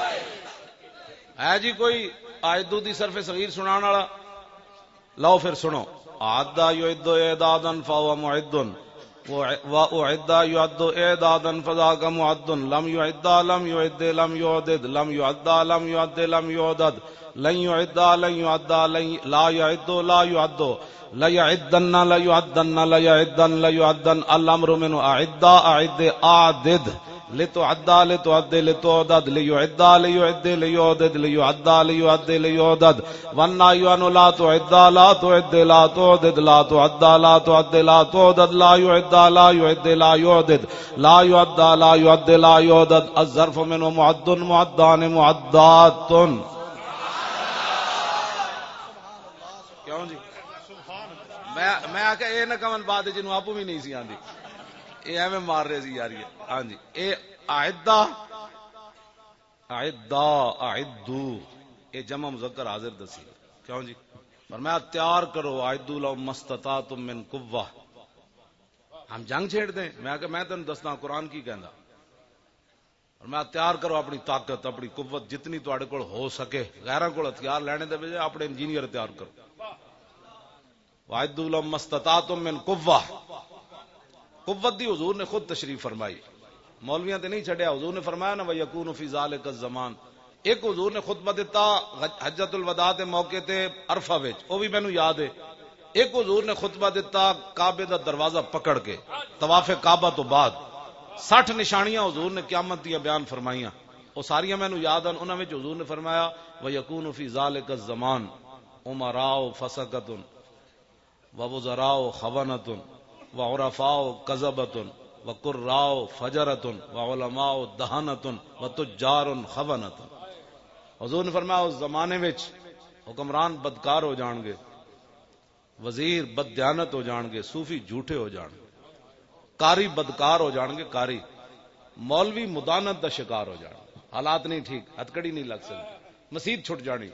ہے جی کوئی آیت دی صرف صغیر سنانا والا؟ لو پھر سنو. اعدّا یعد اعدادا فهو معد واعد یعد اعدادا فذاك معد لم يعد لم يعد لم يعدد لم يعد لم يعد لم يعدد لن يعد لن يعد لا يعد لا يعد لا يعدن لا يعدن لا يعدن لا يعدن الامر من اعد اعد اعدد لتعد لتعد لتعدد ليعد ليعد ليعدد ليعد ليعد ليعدد والنهي عن لا تعد لا تعد لا تعدد لا تعد لا تعد لا تعدد لا يعد لا يعد لا يعدد لا يعد لا يعد لا يعدد الظرف منه معد معدان معدات. کیوں جی میں آ کے اے نہ کمن بات جنوں آپ بھی نہیں سی آندی یہ ایویں مار رہے سی یار. ہاں جی اے اعدّا اعدّا اعدّو اے جمع مذکر حاضر دسی. کیوں جی فرمایا تیار کرو اعدّوا لهم ما استطعتم من قوہ. ہم جنگ چھیڑ دیں؟ میں تمہیں دسنا قرآن کی کہندا. فرمایا تیار کرو اپنی طاقت اپنی قوت جتنی تواڈے کول ہو سکے. غیراں کول ہتھیار لینے دے بجائے اپنے انجینئر تیار کرو. وَأَعِدُّوا لَهُم مَّا اسْتَطَعْتُم مِّن قُوَّةٍ. قوت دی حضور نے خود تشریف فرمائی. مولویاں تے نہیں چھڈیا. حضور نے فرمایا نا وَيَكُونُ فِي ذَلِكَ الزَّمَانُ. ایک حضور نے خطبہ دیتا حجۃ الوداع دے موقع تے عرفہ وچ، او بھی مینوں یاد ہے. ایک حضور نے خطبہ دیتا کعبے دا دروازہ پکڑ کے طواف کعبہ تو بعد. 60 نشانیاں حضور نے قیامت دیاں بیان فرمائیاں. او ساریاں مینوں یاد ہیں. انہاں وچ حضور نے فرمایا وَيَكُونُ فِي ذَلِكَ الزَّمَانُ عُمَرَاءُ فَسَقَةٌ وَوُزَرَاءُ خَوَنَةٌ وعرفاء کذبۃ وقراء فجرۃ وعلماء دہنۃ وتجار خونۃ. حضور نے فرمایا اس زمانے وچ حکمران بدکار ہو جان گے، وزیر بددیانت ہو جان گے، صوفی جھوٹے ہو جان گے، قاری بدکار ہو جان گے، قاری مولوی مدانت دا شکار ہو جان گے. حالات نہیں ٹھیک، ہتکڑی نہیں لگ سکتی، مسیت چھٹ جانی.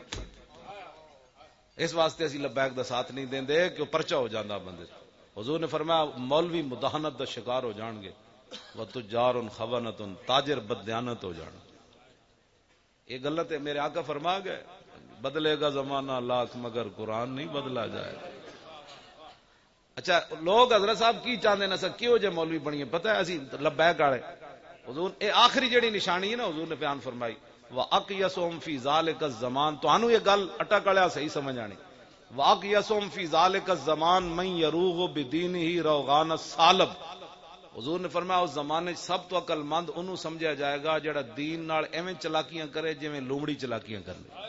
اس واسطے اسی لبیک دا ساتھ نہیں دیندے کہ پرچہ ہو جاندا بندے. حضور نے فرمایا مولوی مداہنت دا شکار ہو جان گے، وتجار خونۃ تاجر بددیانت ہو جان گے. یہ غلط ہے. میرے آقا فرما گئے بدلے گا زمانہ لاکھ مگر قرآن نہیں بدلا جائے. اچھا لوگ حضرت صاحب کی چاہتے ہیں سر کیوں جے مولوی بنیے؟ پتہ ہے اسی لبیک والے حضور اے آخری جڑی نشانی ہے نا حضور نے بیان فرمائی وَأَقْيَسُهُمْ فِي ذَلِكَ الزَّمَانِ. تانوں یہ گل اٹک والیا صحیح سمجھ آنی. وَأَقْيَسُهُمْ فِي ذَلِكَ الزَّمَانِ مَن يَرُوغُ بِدِينِهِ روغان الثَّعْلَبِ. حضور نے فرمایا اس زمانے سب تو عقل مند انہوں سمجھا جائے گا جڑا دین نال ایویں چلاکیاں کرے جویں لومڑی چلاکیاں کرنے.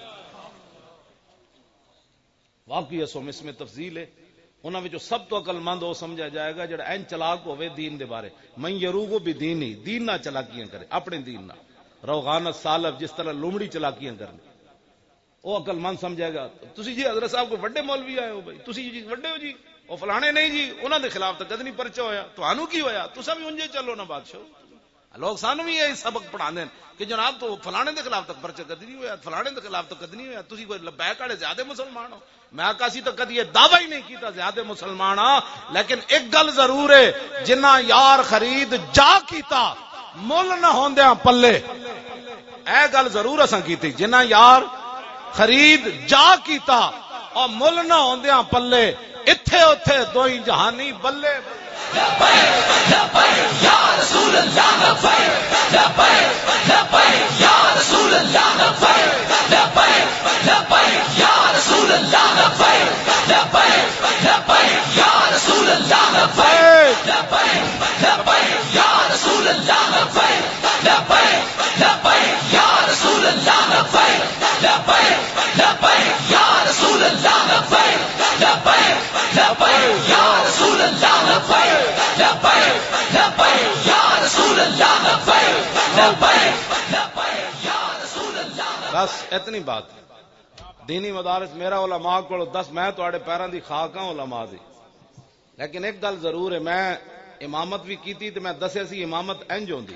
واقعی اسم اس میں تفضیل ہے. انہاں وچوں سب تو عقل مند وہ سمجھا جائے گا جڑا این چلاک ہوے دین دے بارے. من یروغ بدینی دین نہ چلاکیاں کرے اپنے دین نہ. روغان الثعلب جس طرح لومڑی چلاکیاں کرنے وہ عقل مند سمجھے گا. تسی جی حضرت صاحب کو بڑے مولوی آئے ہو بھائی تسی جی بڑے ہو جی وہ فلانے نہیں جی انہوں دے خلاف تو کدی نہیں پرچہ ہویا. تانوں کی ہویا؟ تساں بھی انجے چلو نا بادشاہ. لوگ سانو بھی یہی سبق پڑھا دیں کہ جناب تو فلانے دے خلاف تک پرچہ کدی نہیں ہوا، فلانے دے خلاف تو کدی نہیں ہوا، تسی کوئی لبیک والے زیادہ مسلمان ہو. میں کسی تو کدی یہ دعویٰ ہی نہیں کیتا زیادہ مسلمان ہاں، لیکن ایک گل ضرور ہے جنہ یار خرید جا کیتا مل نہ ہوندیاں پلے، اے گل ضرور اساں کیتی، جنہ یار خرید جا کیتا اور مل نہ ہوندیاں پلے، اتھے اتھے دوئی جہانی بلے. لبیک لبیک یا رسول اللہ لبیک لبیک لبیک یا رسول اللہ لبیک لبیک لبیک یا رسول اللہ لبیک لبیک لبیک یا رسول اللہ لبیک لبیک لبیک یا رسول اللہ لبیک لبیک لبیک یا رسول اللہ لبیک لبیک لبیک یا رسول اللہ لبیک لبیک لبیک یا رسول اللہ لبیک لبیک لبیک یا رسول اللہ لبیک لبیک لبیک یا رسول اللہ. بس اتنی بات. دینی مدارس میرا علماء کو 10 میں تواڈے پیراں دی خاک ہاں علماء دی، لیکن ایک گل ضرور ہے، میں امامت بھی کیتی تے میں دسیا سی امامت انج ہوندی،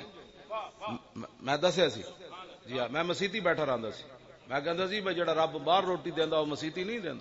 میں دسیا سی جی ہاں، میں مسیتی بیٹھا رہندا سی، میں کہندا سی بھئی جڑا رب باہر روٹی دیندا او مسیتی نہیں دیندا.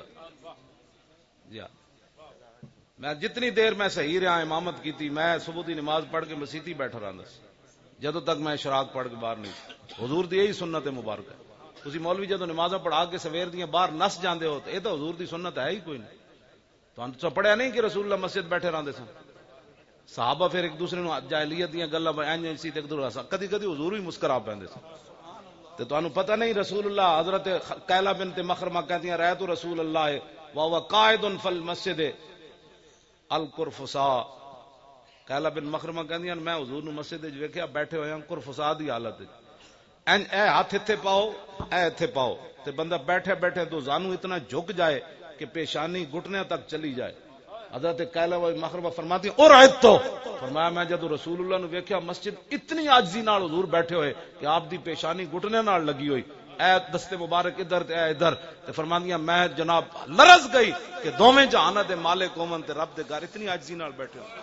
جی ہاں، میں جتنی دیر میں صحیح رہا امامت کیتی، میں صبح دی نماز پڑھ کے مسیتی بیٹھا رہندا سی جدوں تک میں اشراق پڑھ کے باہر نہیں. حضور دی یہی سنت مبارک ہے. تسی مولوی جدوں نمازاں پڑھا کے سویر دیاں باہر نس جاندے ہو تے اے تو حضور دی سنت ہے ہی کوئی نہیں. تو پڑھیا نہیں کہ رسول اللہ مسجد بیٹھے رہندے سن، صحابہ پھر ایک دوسرے نو جاہلیت دیاں گلاں انج سی تے ایک دوسرے کدی کدی حضور بھی مسکرا پیندے سن. تے تانوں پتہ نہیں رسول اللہ حضرت قیلہ بنت مخرمہ کہندیاں رأیت رسول اللہ وهو قائد فی المسجد القرفصاء. قیلہ بن مخرمہ کہندیاں میں حضور نو مسجد وچ ویکھیا بیٹھے ہوئے ہیں قرفصاء دی حالت وچ، اے ہاتھ اتھے پاؤ اے اتھے پاؤ، تے بندہ بیٹھے بیٹھے تو زانو اتنا جھک جائے کہ پیشانی گھٹنے تک چلی جائے. حضرت قیلہ بن مخرمہ فرماتی اور آیت تو فرمایا میں جب رسول اللہ نو ویکھیا مسجد اتنی عاجزی نال حضور بیٹھے ہوئے کہ آپ دی پیشانی گھٹنے نال لگی ہوئی، اے دستے مبارک ادھر تے اے ادھر، تے فرماندیاں میں جناب لرز گئی کہ دوویں جہاناں دے مالک ہوون تے رب دے گھر اتنی عاجزی نال بیٹھے ہو.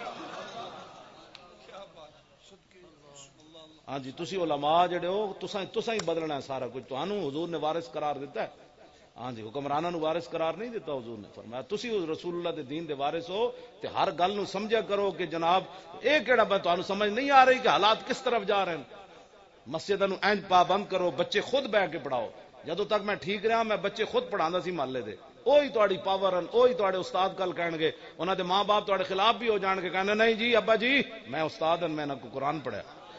ہاں جی، تسی علماء جڑے ہو تساں ہی بدلنا ہے سارا کچھ، تانوں حضور نے وارث قرار دیتا ہے. ہاں جی، حکمراناں نو وارث قرار نہیں دیتا حضور نے، فرمایا تسی رسول اللہ دے دین دے وارث ہو تے ہر گل نو سمجھا کرو کہ جناب اے کیڑا بات تانوں سمجھ نہیں آ رہی کہ حالات کس طرف جا رہے ہیں. مسجداں نو اینج پابند کرو، بچے خود بیٹھ کے پڑھاؤ. جدوں تک میں ٹھیک رہا میں بچے خود پڑھاندا سی محلے دے، اوہی تہاڈی پاور ہیں، اوہی تہاڈے استاد کل کہن گے، انہاں دے ماں باپ تہاڈے خلاف بھی ہو جان گے، کہنا نہیں جی ابا جی میں استاد ہوں، میں نہ کو قرآن پڑھیا.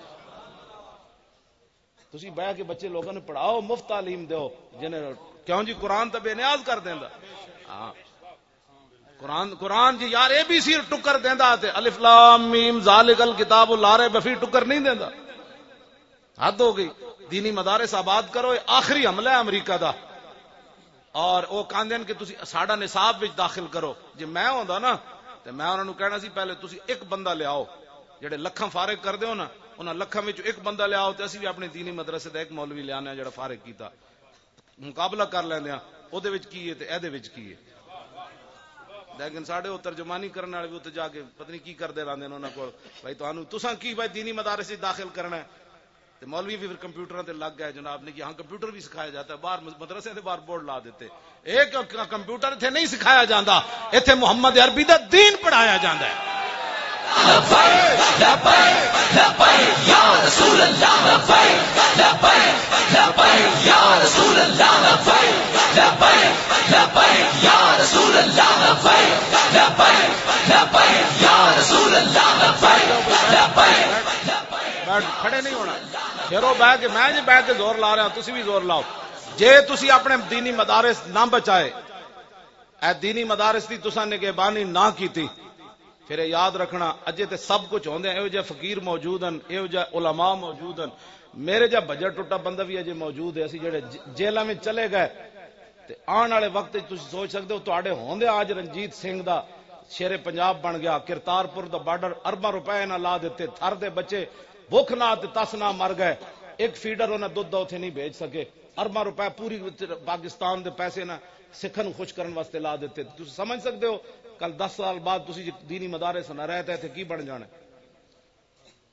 تسی بیٹھ کے بچے لوگوں نے پڑھاؤ، مفت تعلیم دیو، جنہیں کیوں جی قرآن تو بے نیاز کر دیندا. ہاں قرآن جی یار اے بی سی ٹکر دیندا تے الف لام میم ذالک الکتاب لا ریب فیہ ٹکر نہیں دیندا. حد ہو گئی. دینی مدارس آباد کرو، آخری حملہ ہے امریکہ دا، اور وہ کہندے کہ تسی ساڈا نصاب وچ داخل کرو. جی میں ہوندا نا تے میں انہاں نو کہنا سی پہلے تسی ایک بندہ لے آؤ، جڑے لکھاں فارغ کر دیو نا انہاں لکھاں وچ ایک بندہ لے آؤ تے اسی بھی اپنے دینی مدرسے دا ایک مولوی لے آنے جڑا فارغ کیتا، مقابلہ کر لیندے ہاں او دے وچ کی ہے تے اے دے وچ کی ہے. لیکن ساڈے او ترجمانی کرنے والے بھی اوتے جا کے پتہ نہیں کی کردے رہندے نے انہاں کول، بھائی تانوں تساں کی بھائی دینی مدارس وچ داخل کرنا ہے. تے مولوی بھی پھر کمپیوٹراں تے لگ گئے جناب نے کہ ہاں کمپیوٹر بھی سکھایا جاتا ہے، باہر مدرسے دے باہر بورڈ لا دیتے. ایک کمپیوٹر ایتھے نہیں سکھایا جاندا، ایتھے محمد عربی دا دین پڑھایا جاندا ہے. لبیک لبیک لبیک یا رسول اللہ لبیک لبیک لبیک یا رسول اللہ لبیک لبیک لبیک یا رسول اللہ لبیک لبیک لبیک یا رسول اللہ لبیک لبیک. بیٹھ کھڑے نہیں ہونا، شیرو بیٹھ کے میں جی بیٹھ کے زور لا رہا ہوں، تسی بھی زور لاؤ. جے تسی اپنے دینی مدارس نہ بچائے، اے دینی مدارس دی تساں نگہبانی نہ کیتی، پھر یاد رکھنا اجے تے سب کچھ ہوندے ہیں، ایو جے فقیر موجود ہیں، ایو جے علماء موجود ہیں. میرے جا بجٹ ٹوٹا بندہ بھی اجے موجود ہے، اسی جڑے جیلاں میں چلے گئے تے آن والے وقت تسی سوچ سکتے ہو تواڈے ہوندے آج رنجیت سنگھ دا شیر پنجاب بن گیا، کرتارپور دا بارڈر ارباں روپے نہ لا دیتے، تھر دے بچے بھوک نہ تس نہ مر گئے، ایک فیڈر انہیں دودھ اوتھے نہیں بھیج سکے، ارباں روپے پوری پاکستان دے پیسے نہ سکھن خوش کرن واسطے لا دیتے. تسی سمجھ سکتے ہو کل 10 سال بعد تسی دینی مدارس نہ رہتے تھے کی بن جانے.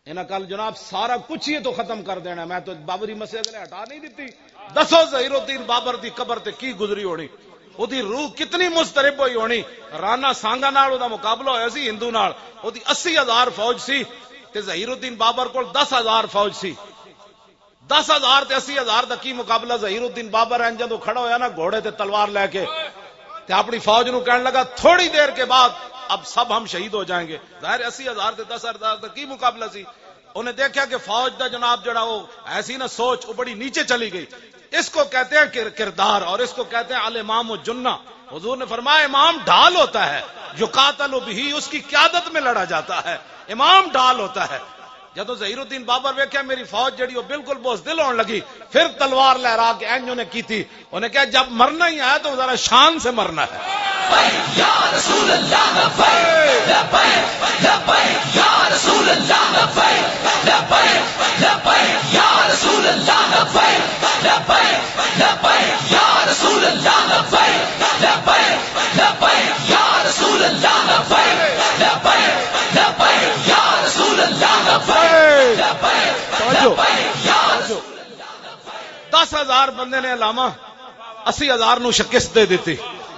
انہیں کل جناب سارا کچھ ہی تو ختم کر دینا. میں تو بابری مسجد نے ہٹا نہیں دیتی. دسو ظہیر الدین بابر دی قبر تے کی گزری ہونی, وہ دی روح کتنی مسترب ہوئی ہونی. رانا سانگا نال او دا مقابلہ ہویا سی ہندو نال, او دی 80,000 فوج سی تے ظہیر الدین بابر کول 10,000 فوج سی. 10,000 تے 80,000 دا کی مقابلہ. ظہیر الدین بابر این جدوں کھڑا ہویا نا گھوڑے تے تلوار لے کے تے اپنی فوج نو کہنے لگا تھوڑی دیر کے بعد اب سب ہم شہید ہو جائیں گے. ظاہر 80,000 تے 10,000 دا کی مقابلہ سی. انہیں دیکھا کہ فوج دا جناب جڑا وہ ایسی نا سوچ وہ بڑی نیچے چلی گئی. اس کو کہتے ہیں کردار اور اس کو کہتے ہیں الامام الجنہ. حضور نے فرمایا امام ڈھال ہوتا ہے, جو قاتل بھی اس کی قیادت میں لڑا جاتا ہے. امام ڈھال ہوتا ہے. جدو ظہیر الدین بابر ویکھیا میری فوج جڑی وہ بالکل بوزدل ہونے لگی, پھر تلوار لہرا کے اینجوں نے کی تھی. انہیں کہا جب مرنا ہی آیا تو ذرا شان سے مرنا ہے. یا رسول اللہ لبیک لبیک لبیک یا رسول اللہ لبیک لبیک لبیک یا رسول اللہ لبیک لبیک لبیک یا رسول اللہ لبیک لبیک لبیک یا رسول اللہ لبیک لبیک لبیک یا رسول اللہ لبیک لبیک لبیک یا رسول اللہ. 10,000 بندے نے علامہ 80,000 نو شکست دے دیتی.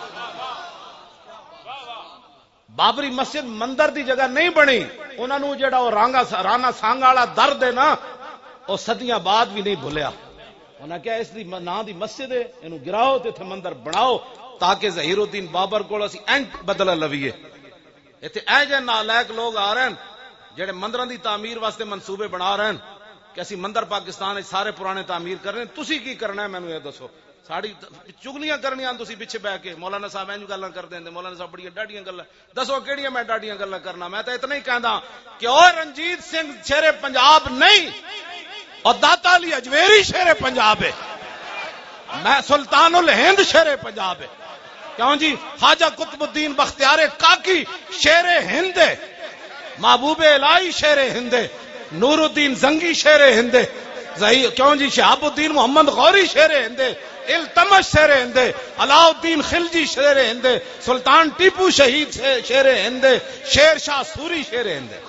بابری مسجد مندر دی جگہ نہیں بنی. انہوں نے جڑا وہ رانا سانگا والا درد ہے نا وہ صدیاں بعد بھی نہیں بھولیا. انہاں کیا اس دی نا دی مسجد ہے, اینو گراؤ تے مندر بناؤ تاکہ ظہیر الدین بابر کو اسی اینٹ بدلا لویے. ایتھے اے جے نالائق لوگ آ رہے ہیں جڑے مندراں دی تعمیر واسطے منصوبے بنا رہے ہیں کہ اسی مندر پاکستان سارے پرانے تعمیر کر رہے ہیں. تسی کی کرنا ہے مینوں یہ دسو. ساڑی چگلیاں کرنیاں تسی پیچھے بہ کے مولانا صاحب اینج گلاں کر دیندے, مولانا صاحب بڑی ڈاڈیاں گلاں. دسو کیڑیاں میں ڈاڈیاں گلاں کرنا. میں تو اتنا ہی کہندا کہ او رنجیت سنگھ شیر پنجاب نہیں اور داتا علی اجمیری شیر پنجاب ہے. میں سلطان الہند شیر پنجاب ہے. کیوں جی خواجہ قطب الدین بختیار کاکی شیر ہند ہے, محبوب الہی شیر ہند ہے, نور الدین زنگی شیر ہند ہے, کیوں جی شہاب الدین محمد غوری شیر ہند ہے, التمش شیر ہند ہے, علاء الدین خلجی شیر ہند ہے, سلطان ٹیپو شہید شیر ہند ہے, شیر شاہ سوری شیر ہند ہے.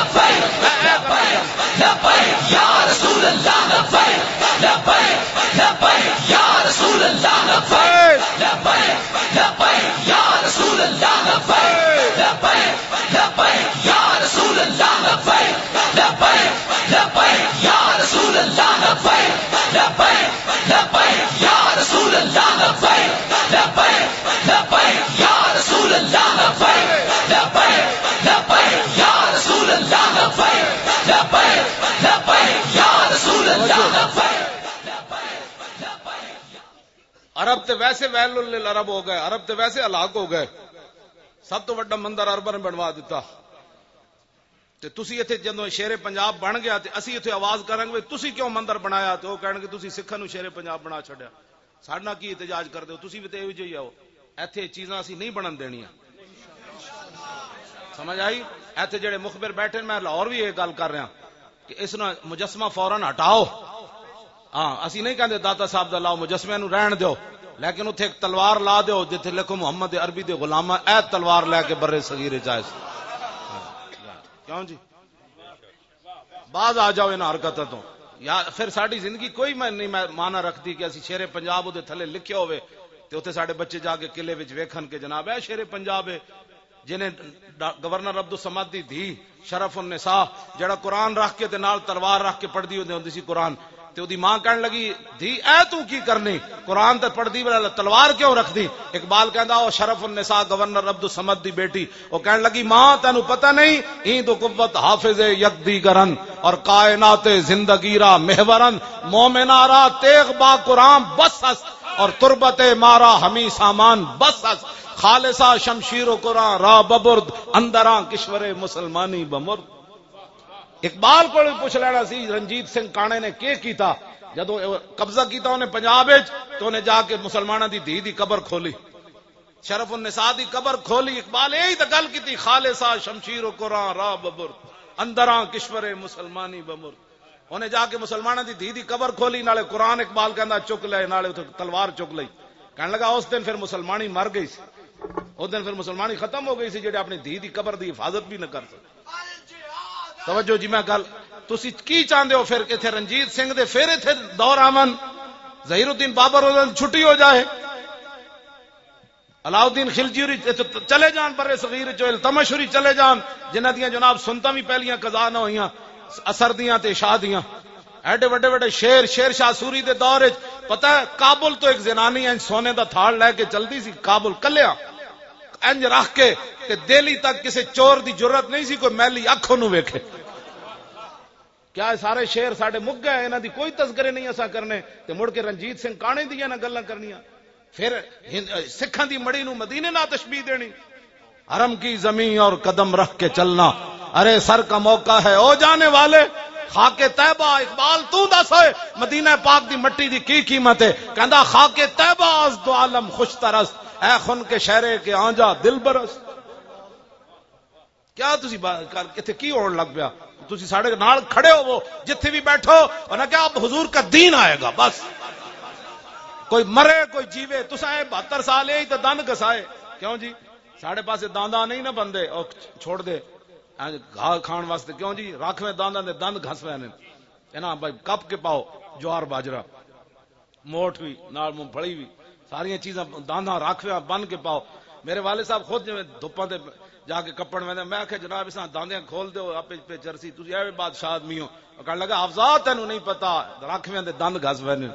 یا رسول اللہ لبیک لبیک لبیک یا رسول اللہ لبیک لبیک لبیک یا رسول اللہ لبیک لبیک لبیک یا رسول اللہ لبیک لبیک لبیک یا رسول اللہ لبیک لبیک لبیک یا رسول اللہ لبیک لبیک لبیک یا رسول اللہ لبیک لبیک لبیک یا رسول اللہ لبیک لبیک لبیک یا رسول اللہ لبیک. عرب تے ویسے ویل للعرب ہو گئے, عرب تے ویسے ہلاک ہو گئے. سب تو بڑا مندر عرباں نے بنوا دیتا. تے تسی ایتھے جدوں شیر پنجاب بن گیا تے اسی ایتھے آواز کریں گے تسی کیوں مندر بنایا, تے وہ کہن گے تسی سکھاں نو شیر پنجاب بنا چھڈیا. ساڈا کی احتجاج کر دیو, تسی بھی تے ایو جہی آؤ. ایتھے چیزاں اسی نہیں بنن دینیاں. سمجھ آئی؟ ایتھے جڑے مخبر بیٹھے میں لاہور بھی یہ گل کر رہا کہ اس نو مجسمہ فوراً ہٹاؤ. ہاں اسی نہیں کہندے داتا صاحب دا لاؤ, مجسمے نو رہن دیو, لیکن اتنے ایک تلوار لا دیو جتھے لکھو محمد عربی دے غلامہ, اے تلوار لے کے برے صغیر چاہے. کیوں جی بعد آ جاؤ ان حرکتوں تو, یا پھر ساری زندگی کوئی میں نہیں مانا رکھتی کہ اسی شیر پنجاب دے تھلے لکھے ہوئے تے اتنے سارے بچے جا کے قلعے وچ ویکھن کے جناب اے شیر پنجاب ہے. جنہیں گورنر عبدالصمد دی دھی شرف النساء جڑا قرآن رکھ کے تے نال تلوار رکھ کے پڑھدی ہوندی سی قرآن, تے اودی ماں کہن لگی دھی اے تو کی کرنی, قرآن تے پڑھدی والا تلوار کیوں رکھ دی. اقبال کہندا او شرف النساء گورنر عبدالصمد دی بیٹی, او کہن لگی ماں تینو پتہ نہیں این تو قوت حافظ یک دیگرن اور کائنات زندگی را محورن, مومنا را تیغ با قرآن بس است اور تربت مارا ہمی سامان بس است, خالصہ شمشیر و قرآن را ببرد اندراں کشور مسلمانی بمرد. اقبال کو پوچھ لینا سی رنجیت سنگھ کانے نے کی کیتا جدو قبضہ کیتا انہیں پنجاب تو انہیں جا کے مسلمانہ دی دھی دی قبر کھولی, شرف النساء دی قبر کھولی. اقبال یہی تو گل کی خالصہ شمشیر و قرآن را ببرد اندراں کشور مسلمانی بمرد. انہیں جا کے مسلمانہ دی دھی دی قبر کھولی, نالے قرآن اقبال کہندا چک لے, نالے تلوار چک لئی. کہنے لگا اس دن پھر مسلمانی مر گئی سی, اس دن پھر مسلمانی ختم ہو گئی سی جڑے اپنی دھی دی قبر دی حفاظت بھی نہ کر سکتے. توجہ جی میں گل تسی کی چاہتے ہو پھر کہ رنجیت سنگھ دے پھر اتنے دور آمن، ظہیر الدین بابر چھٹی ہو جائے، علاؤدین خلجی چلے جان برے صغیر جو التمشری چلے جان جنہ دیاں جناب سنتا بھی پہلیاں قضا نہ ہوئیاں اثر دیاں تے شاہ دیاں، ایڈے وڈے وڈے شیر شاہ سوری دے دور وچ پتہ ہے کابل تو ایک زنانی انج سونے دا تھاڑ لے کے چلدی سی کابل کلیا انج رکھ کے تے دہلی تک کسے چور دی جرت نہیں سی کوئی میلی اکھ نو ویکھے۔ کیا سارے شیر ساڈے مک گئے، انہاں دی کوئی تذکرے نہیں اسا کرنے تے مڑ کے رنجیت سنگھ کانے دیاں نہ گلاں کرنیاں، پھر سکھاں دی مڑی نو مدینے نہ تشبیہ دینی، حرم کی زمین اور قدم رکھ کے چلنا، ارے سر کا موقع ہے او جانے والے، خاک طیبہ اقبال تو دس ہوئے مدینہ پاک دی مٹی دی کی قیمت ہے، کہندا خاک طیبہ از دو عالم خوش ترست، اے خن کے شہرے کے آنجا دل برس۔ کیا تسی ایتھے کی ہون لگ پیا، تسی ساڈے نال کھڑے ہو جتھے بھی بیٹھو انہاں کہا اب حضور کا دین آئے گا، بس کوئی مرے کوئی جیوے، تساں 72 سال ہی تے دند گسائے کیوں جی، ساڈے پاسے داندا نہیں نہ بندے او چھوڑ دے گھا کھان واسطے، کیوں جی راکھویں دانداں دے دند گھسوے نے انہاں بھائی کپ کے پاؤ جوار باجرا موٹ بھی نال مونگ پھلی بھی ساری چیزاں دانداں راکھویں بن کے پاؤ۔ میرے والد صاحب خود جویں دھوپاں تے جا کے کپڑ ویندے، میں کہ جناب اساں داندیاں کھول دیو آپ پہ جرسی تسی ایویں بادشاہ آدمی ہو، کہن لگا حفظہ تینوں نہیں پتہ راکھویں دے دند گھسوے نے،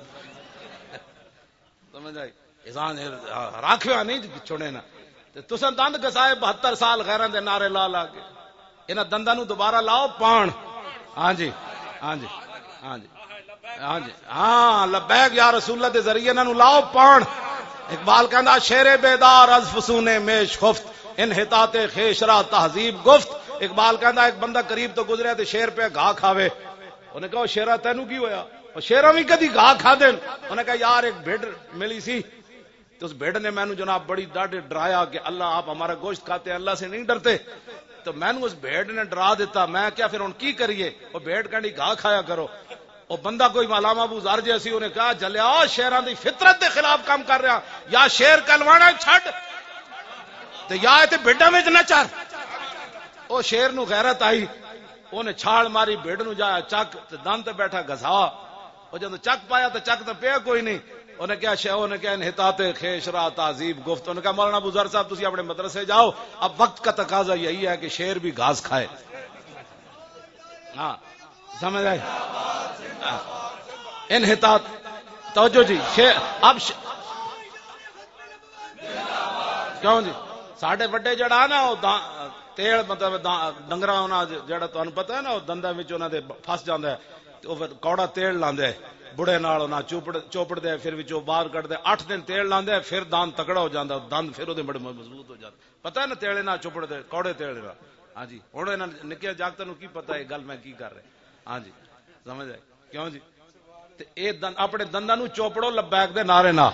سمجھ آئی اساں راکھویں نہیں چھوڑے نا تے تساں دند گسائے 72 سال غیراں دے نعرے لا لا کے، انہاں دنداں نو دوبارہ لاؤ پان، ہاں جی ہاں جی ہاں جی ہاں جی ہاں لبیک یا رسول اللہ دے ذریعے انہاں نو لاؤ پان۔ اقبال کہندا شیر بیدار از فسون میش خفت انحطاط خیشرا تہذیب گفت، اقبال کہندا ایک بندہ قریب تو گزریا تے شیر پہ گھا کھاوے، انہیں کہا شیرا تینوں کی ہویا، اور شیرا بھی کدی گھا کھا دین، انہیں کہا یار ایک بھیڑ ملی سی تو اس بھیڑ نے مینوں جناب بڑی ڈاڈے ڈرایا کہ اللہ آپ ہمارا گوشت کھاتے ہیں اللہ سے نہیں ڈرتے، تو مینوں اس بھیڑ نے ڈرا دیتا، میں کیا پھر ہن کی کریے، وہ بھیڑ کہندی گھا کھایا کرو، وہ بندہ کوئی علامہ ابو ذر جیسی انہیں کہا جلیا شیراں دی فطرت دے خلاف کام کر رہا، یا شیر کلوانا چھڈ تے یا تے بھیڈاں وچ نہ چر۔ او شیر نو غیرت آئی، اونے چھال ماری بھیڑ نو جایا چک تے دن تے بیٹھا گھسا، او جدوں چک پایا تے چک تے پیا کوئی نہیں، انہیں کیا شیخ نے کہا انحطاط خیشرا تہذیب گفت، انہوں نے کہا مولانا ابو ذر صاحب تسی اپنے مدرسے جاؤ، اب وقت کا تقاضا یہی ہے کہ شیر بھی گھاس کھائے، ہاں سمجھ آئے انحطاط توجہ جی اب کیوں جی ساڈے وڈے جڑا نا وہ تیل مطلب ڈنگراں انہاں جڑا تانوں پتہ ہے نا وہ دنداں وچ انہاں دے پھس جاندا ہے تے او کوڑا تیل لاندے بڑے نال انہاں چوپڑ دے پھر وچوں باہر کڈ دے 8 دن تیل لاندے پھر دان تکڑا ہو جاندا دند پھر اودے بڑے مضبوط ہو جاندے پتہ ہے نا تیلے نال چوپڑ دے کوڑے تیل نال ہاں جی ہن انہاں نکے جاگتاں نوں کی پتہ ہے گل میں کی کر رہا ہاں جی سمجھ آئے کیوں جی تے اے اپنے دنداں نوں چوپڑو لبیک دے نعرے نال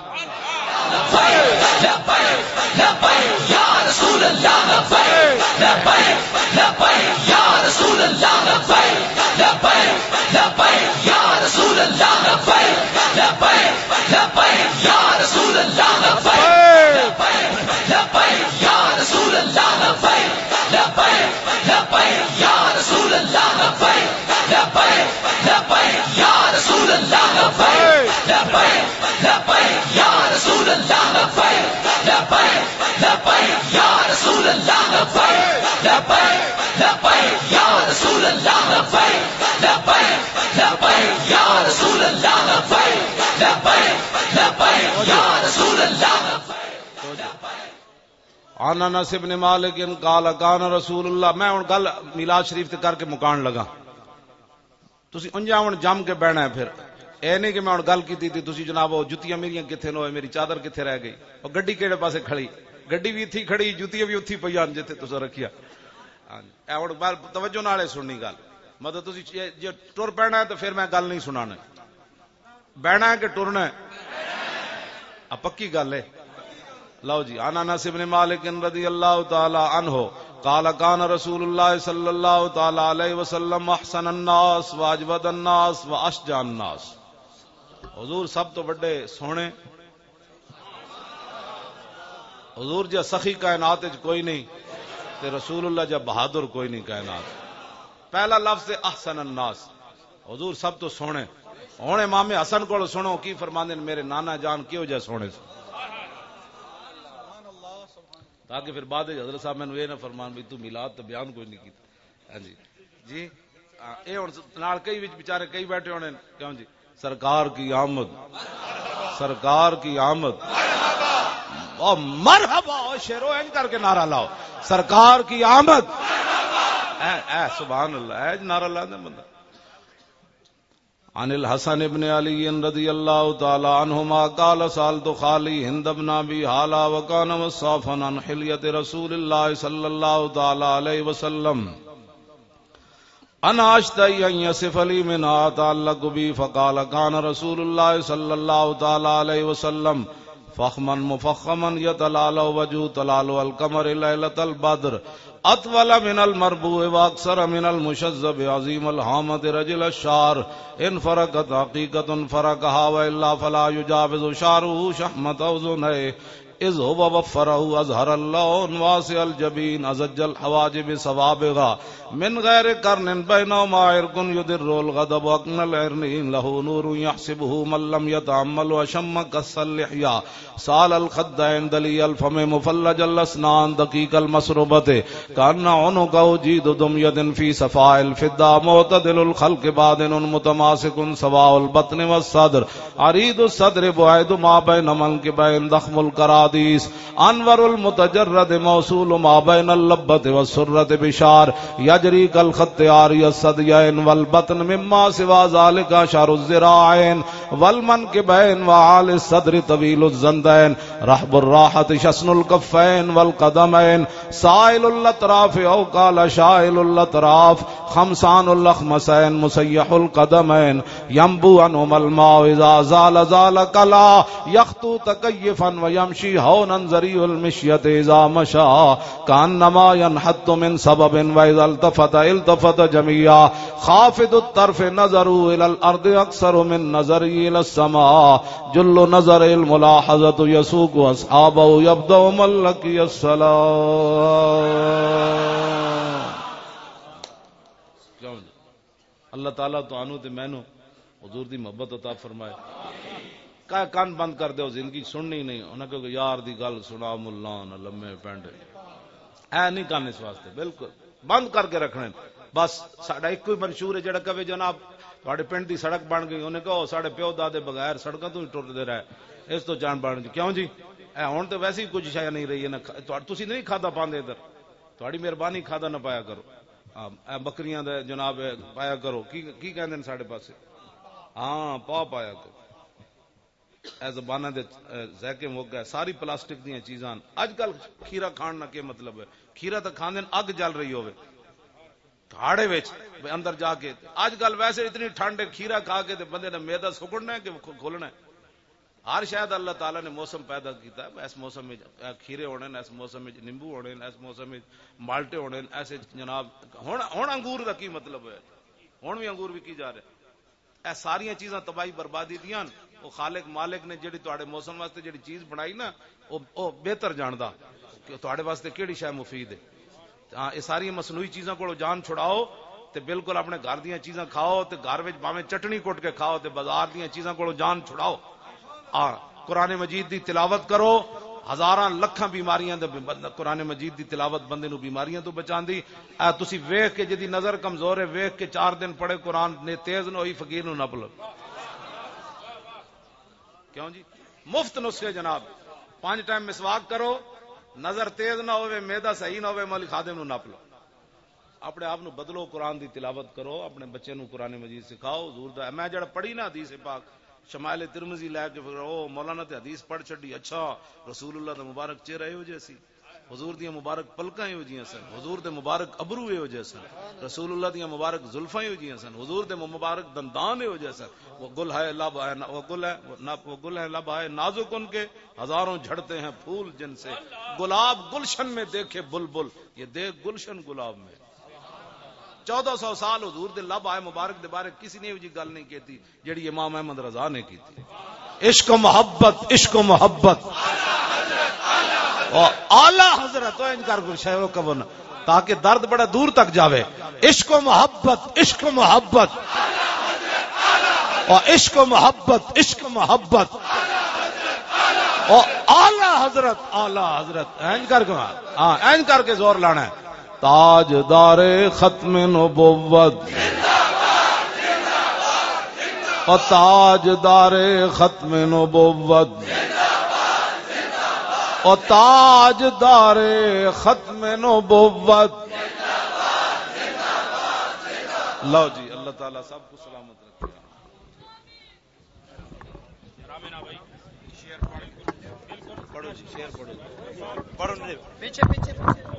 عن انس بن مالک قال کان رسول اللہ میں ہن گل میلاد شریف تے کر کے مکان لگا تسی انجا ہن جم کے بہنا ہے پھر اے نہیں کہ میں ہن گل کیتی تے تسی جناب او جتیاں میریاں کتھے نو میری چادر کتھے رہ گئی او گڈی کیڑے پاسے کھڑی گڈی بھی ایتھی کھڑی جتیاں بھی اوتھی پਈاں جتھے تساں رکھیا اے ہن توجہ نال سننی گل مطلب تسی جے ٹر پینا ہے تو پھر میں گل نہیں سنانا بہنا ہے کہ ٹرنا ہے پکی گل ہے لو جی عن انس بن مالک رضی اللہ تعالی عنہ قال کان رسول اللہ صلی اللہ تعالی علیہ وسلم احسن الناس واجود الناس واشجع الناس حضور سب تو بڑے سونے حضور جا سخی کائنات وچ کوئی نہیں تے رسول اللہ جا بہادر کوئی نہیں کائنات پہلا لفظ احسن الناس، حضور سب تو سونے. ہن امام حسن کو سنو کی فرماندے میرے نانا جان کیوں جے سونے سے، تاکہ پھر بعد حضرت صاحب میں یہ نہ فرمان بھی تو میلاد تو بیان کوئی نہیں کیتا. ہاں جی جی اے ہن نال کئی وچ بیچارے کئی بیٹھے ہونے کیوں جی سرکار کی آمد، سرکار کی آمد، او مرحبا او شیرو این کر کے نعرہ لاؤ سرکار کی آمد. اے سبحان اللہ، اے نعرہ لا دے بندہ. عن الحسن ابن علی رضی اللہ تعالی عنہما قال سألت خالی ہند بن ابی حالہ وکان وصافا عن حلیۃ رسول اللہ صلی اللہ تعالی علیہ وسلم انا اشتہی ان یصف لی منها تعلق بی فقال كان رسول اللہ صلی اللہ تعالی علیہ وسلم فخما مفخما یتلالو وجه تلالو القمر لیلۃ البدر اطول من المربوع واکثر من المشذب عظیم الحامت رجل الشعر ان فرقت حقیقت فرقها والا فلا يجاوز شعره شحمت اذنه اذ هو وفره اظهر اللون واسع الجبین ازج الحواجب سوابغا من غیر قرن بینهما عرق يدر الغضب اقن العرنین له نور يحسبه من لم يتعمل وشم قص اللحیا سال الخدین دلی الفم مفلج الاسنان دقیق المسربت کان عنقه جید دمید فی صفاء الفدا معتدل الخلق بادن متماسک سواء البطن والصدر عريض الصدر بعيد ما بين منكبين ضخم الكراديس انور المتجرد موصول ما بين اللبة والسرة بشار يجري كالخط عاري الثديين والبطن مما سوى ذلك شعر الذراعين والمنكبين وعالي الصدر طويل الزندين رحب الراحة شسن الكفين والقدمين سائل الاطراف او قال شائل الاطراف خمسان اللخمسين مسيح القدمين ينبو عنهما الماء اذا زال زال كلا يخطو تكيفا ويمشي هونا ذريع المشية اذا مشى كانما ينحط من سبب واذا التفت التفت جميعا خافض الطرف نظروا الى الارض اكثر من نظره الى السماء جل نظر الملاحظة يسوق اصحابه يبدأ من لقي السلام. اللہ تعالیٰ تو آنو تے مینو حضور دی محبت عطا فرمائے. کا کان بند کر دیو زندگی سننی نہیں انہاں کہ یار دی گل سنا ملان لمے پینڈے اے نہیں کرنے اس واسطے بالکل بند کر کے رکھنے. بس ساڈا ایک ہی منشور ہے جڑا کہے جناب تواڈے پنڈ دی سڑک بن گئی انہیں کہو ساڈے پیو دادے بغیر سڑکاں تو ہی ٹردے رہے اس تو جان بن جی کیوں جی اے ہن تے ویسے ہی کچھ شے نہیں رہی ہے نا تسی نہیں کھادا پاندے ادھر تواڈی مہربانی کھادا نہ پایا کرو بکریاں دے جناب پایا کرو کی کہندے نے ساڈے پاسے ہاں پایا کرو اے زباناں دے ذائقے مک گئے ساری پلاسٹک دیاں چیزاں. اج کل کھیرا کھان نہ کیا مطلب ہے کھیرا تے کھاندے اگ جل رہی ہوے کھاڑے وچ اندر جا کے اج کل ویسے اتنی ٹھنڈ ہے کھیرا کھا کے تے بندے نے معدہ سکڑنا ہے کہ کھولنا ہے. ہر شاید اللہ تعالیٰ نے موسم پیدا کیتا ہے اس موسم میں کھیرے ہونے اس موسم میں نیمبو ہونے اس موسم میں مالٹے ہونے ایسے جناب ہن انگور دا کی مطلب ہے ہن بھی انگور وکی جا رہے اے ساری چیزاں تباہی بربادی دیاں وہ خالق مالک نے جڑی تواڈے موسم واسطے جڑی چیز بنائی نا او بہتر جاندا کہ تواڈے واسطے کیڑی شے مفید ہے. ہاں یہ ساری مصنوعی چیزاں کو جان چھڑاؤ تے بالکل اپنے گھر دیاں چیزاں کھاؤ تے گھر وچ باویں چٹنی کٹ کے کھاؤ تے بازار دیاں چیزاں کو جان چھڑاؤ. قرآن مجید دی تلاوت کرو ہزاراں لکھاں بیماریاں دے قرآن مجید دی تلاوت بندے نو بیماریاں تو بچاندی. تسی ویکھ کے جدی نظر کمزور ہے ویکھ کے 4 دن پڑھے قرآن نے تیز نہ ہوئی فقیر نو نہ پلو کیوں جی مفت نسخے جناب 5 ٹائم مسواک کرو نظر تیز نہ ہوئے معدہ صحیح نہ ہوئے مولی خادم نو نہ پلو اپنے آپ نو بدلو قرآن دی تلاوت کرو اپنے بچے نو قرآن مجید سکھاؤ. حضور دا میں جڑا پڑھی نا حدیث پاک شمائل ترمذی لے کے پھر او مولانا تے حدیث پڑھ چھڈی اچھا رسول اللہ دا مبارک چہرہ ہو جیسی حضور دیاں مبارک پلکاں ہو جیاں سن حضور دے مبارک ابرو ہو جے سن رسول اللہ دیاں مبارک زلفاں ہو جیاں سن حضور دے مبارک دندان ہو جے سن وہ گل ہے لب ہے وہ گل ہے لب ہے نازک ان کے ہزاروں جھڑتے ہیں پھول جن سے گلاب گلشن میں دیکھے بلبل یہ دیکھ گلشن گلاب میں 1400 سال حضور دے لب آئے مبارک دے بارے کسی نے یہ گل نہیں کہتی جڑی امام احمد رضا نے کی تھی. عشق و محبت اعلی حضرت ان کر گل شے کبن تاکہ درد بڑا دور تک جاوے. عشق و محبت، عشق و محبت اور عشق و محبت، عشق و محبت اور اعلی حضرت، اعلی حضرت این کر کے، ہاں این کر کے زور لانا ہے. تاجدار ختم نبوت اور تاجدار ختم نبوت اور تاجدار ختم نبوت. لو جی اللہ تعالیٰ سب کو سلامت رکھے. پڑھو جی شعر پڑھو، پڑھو پیچھے پیچھے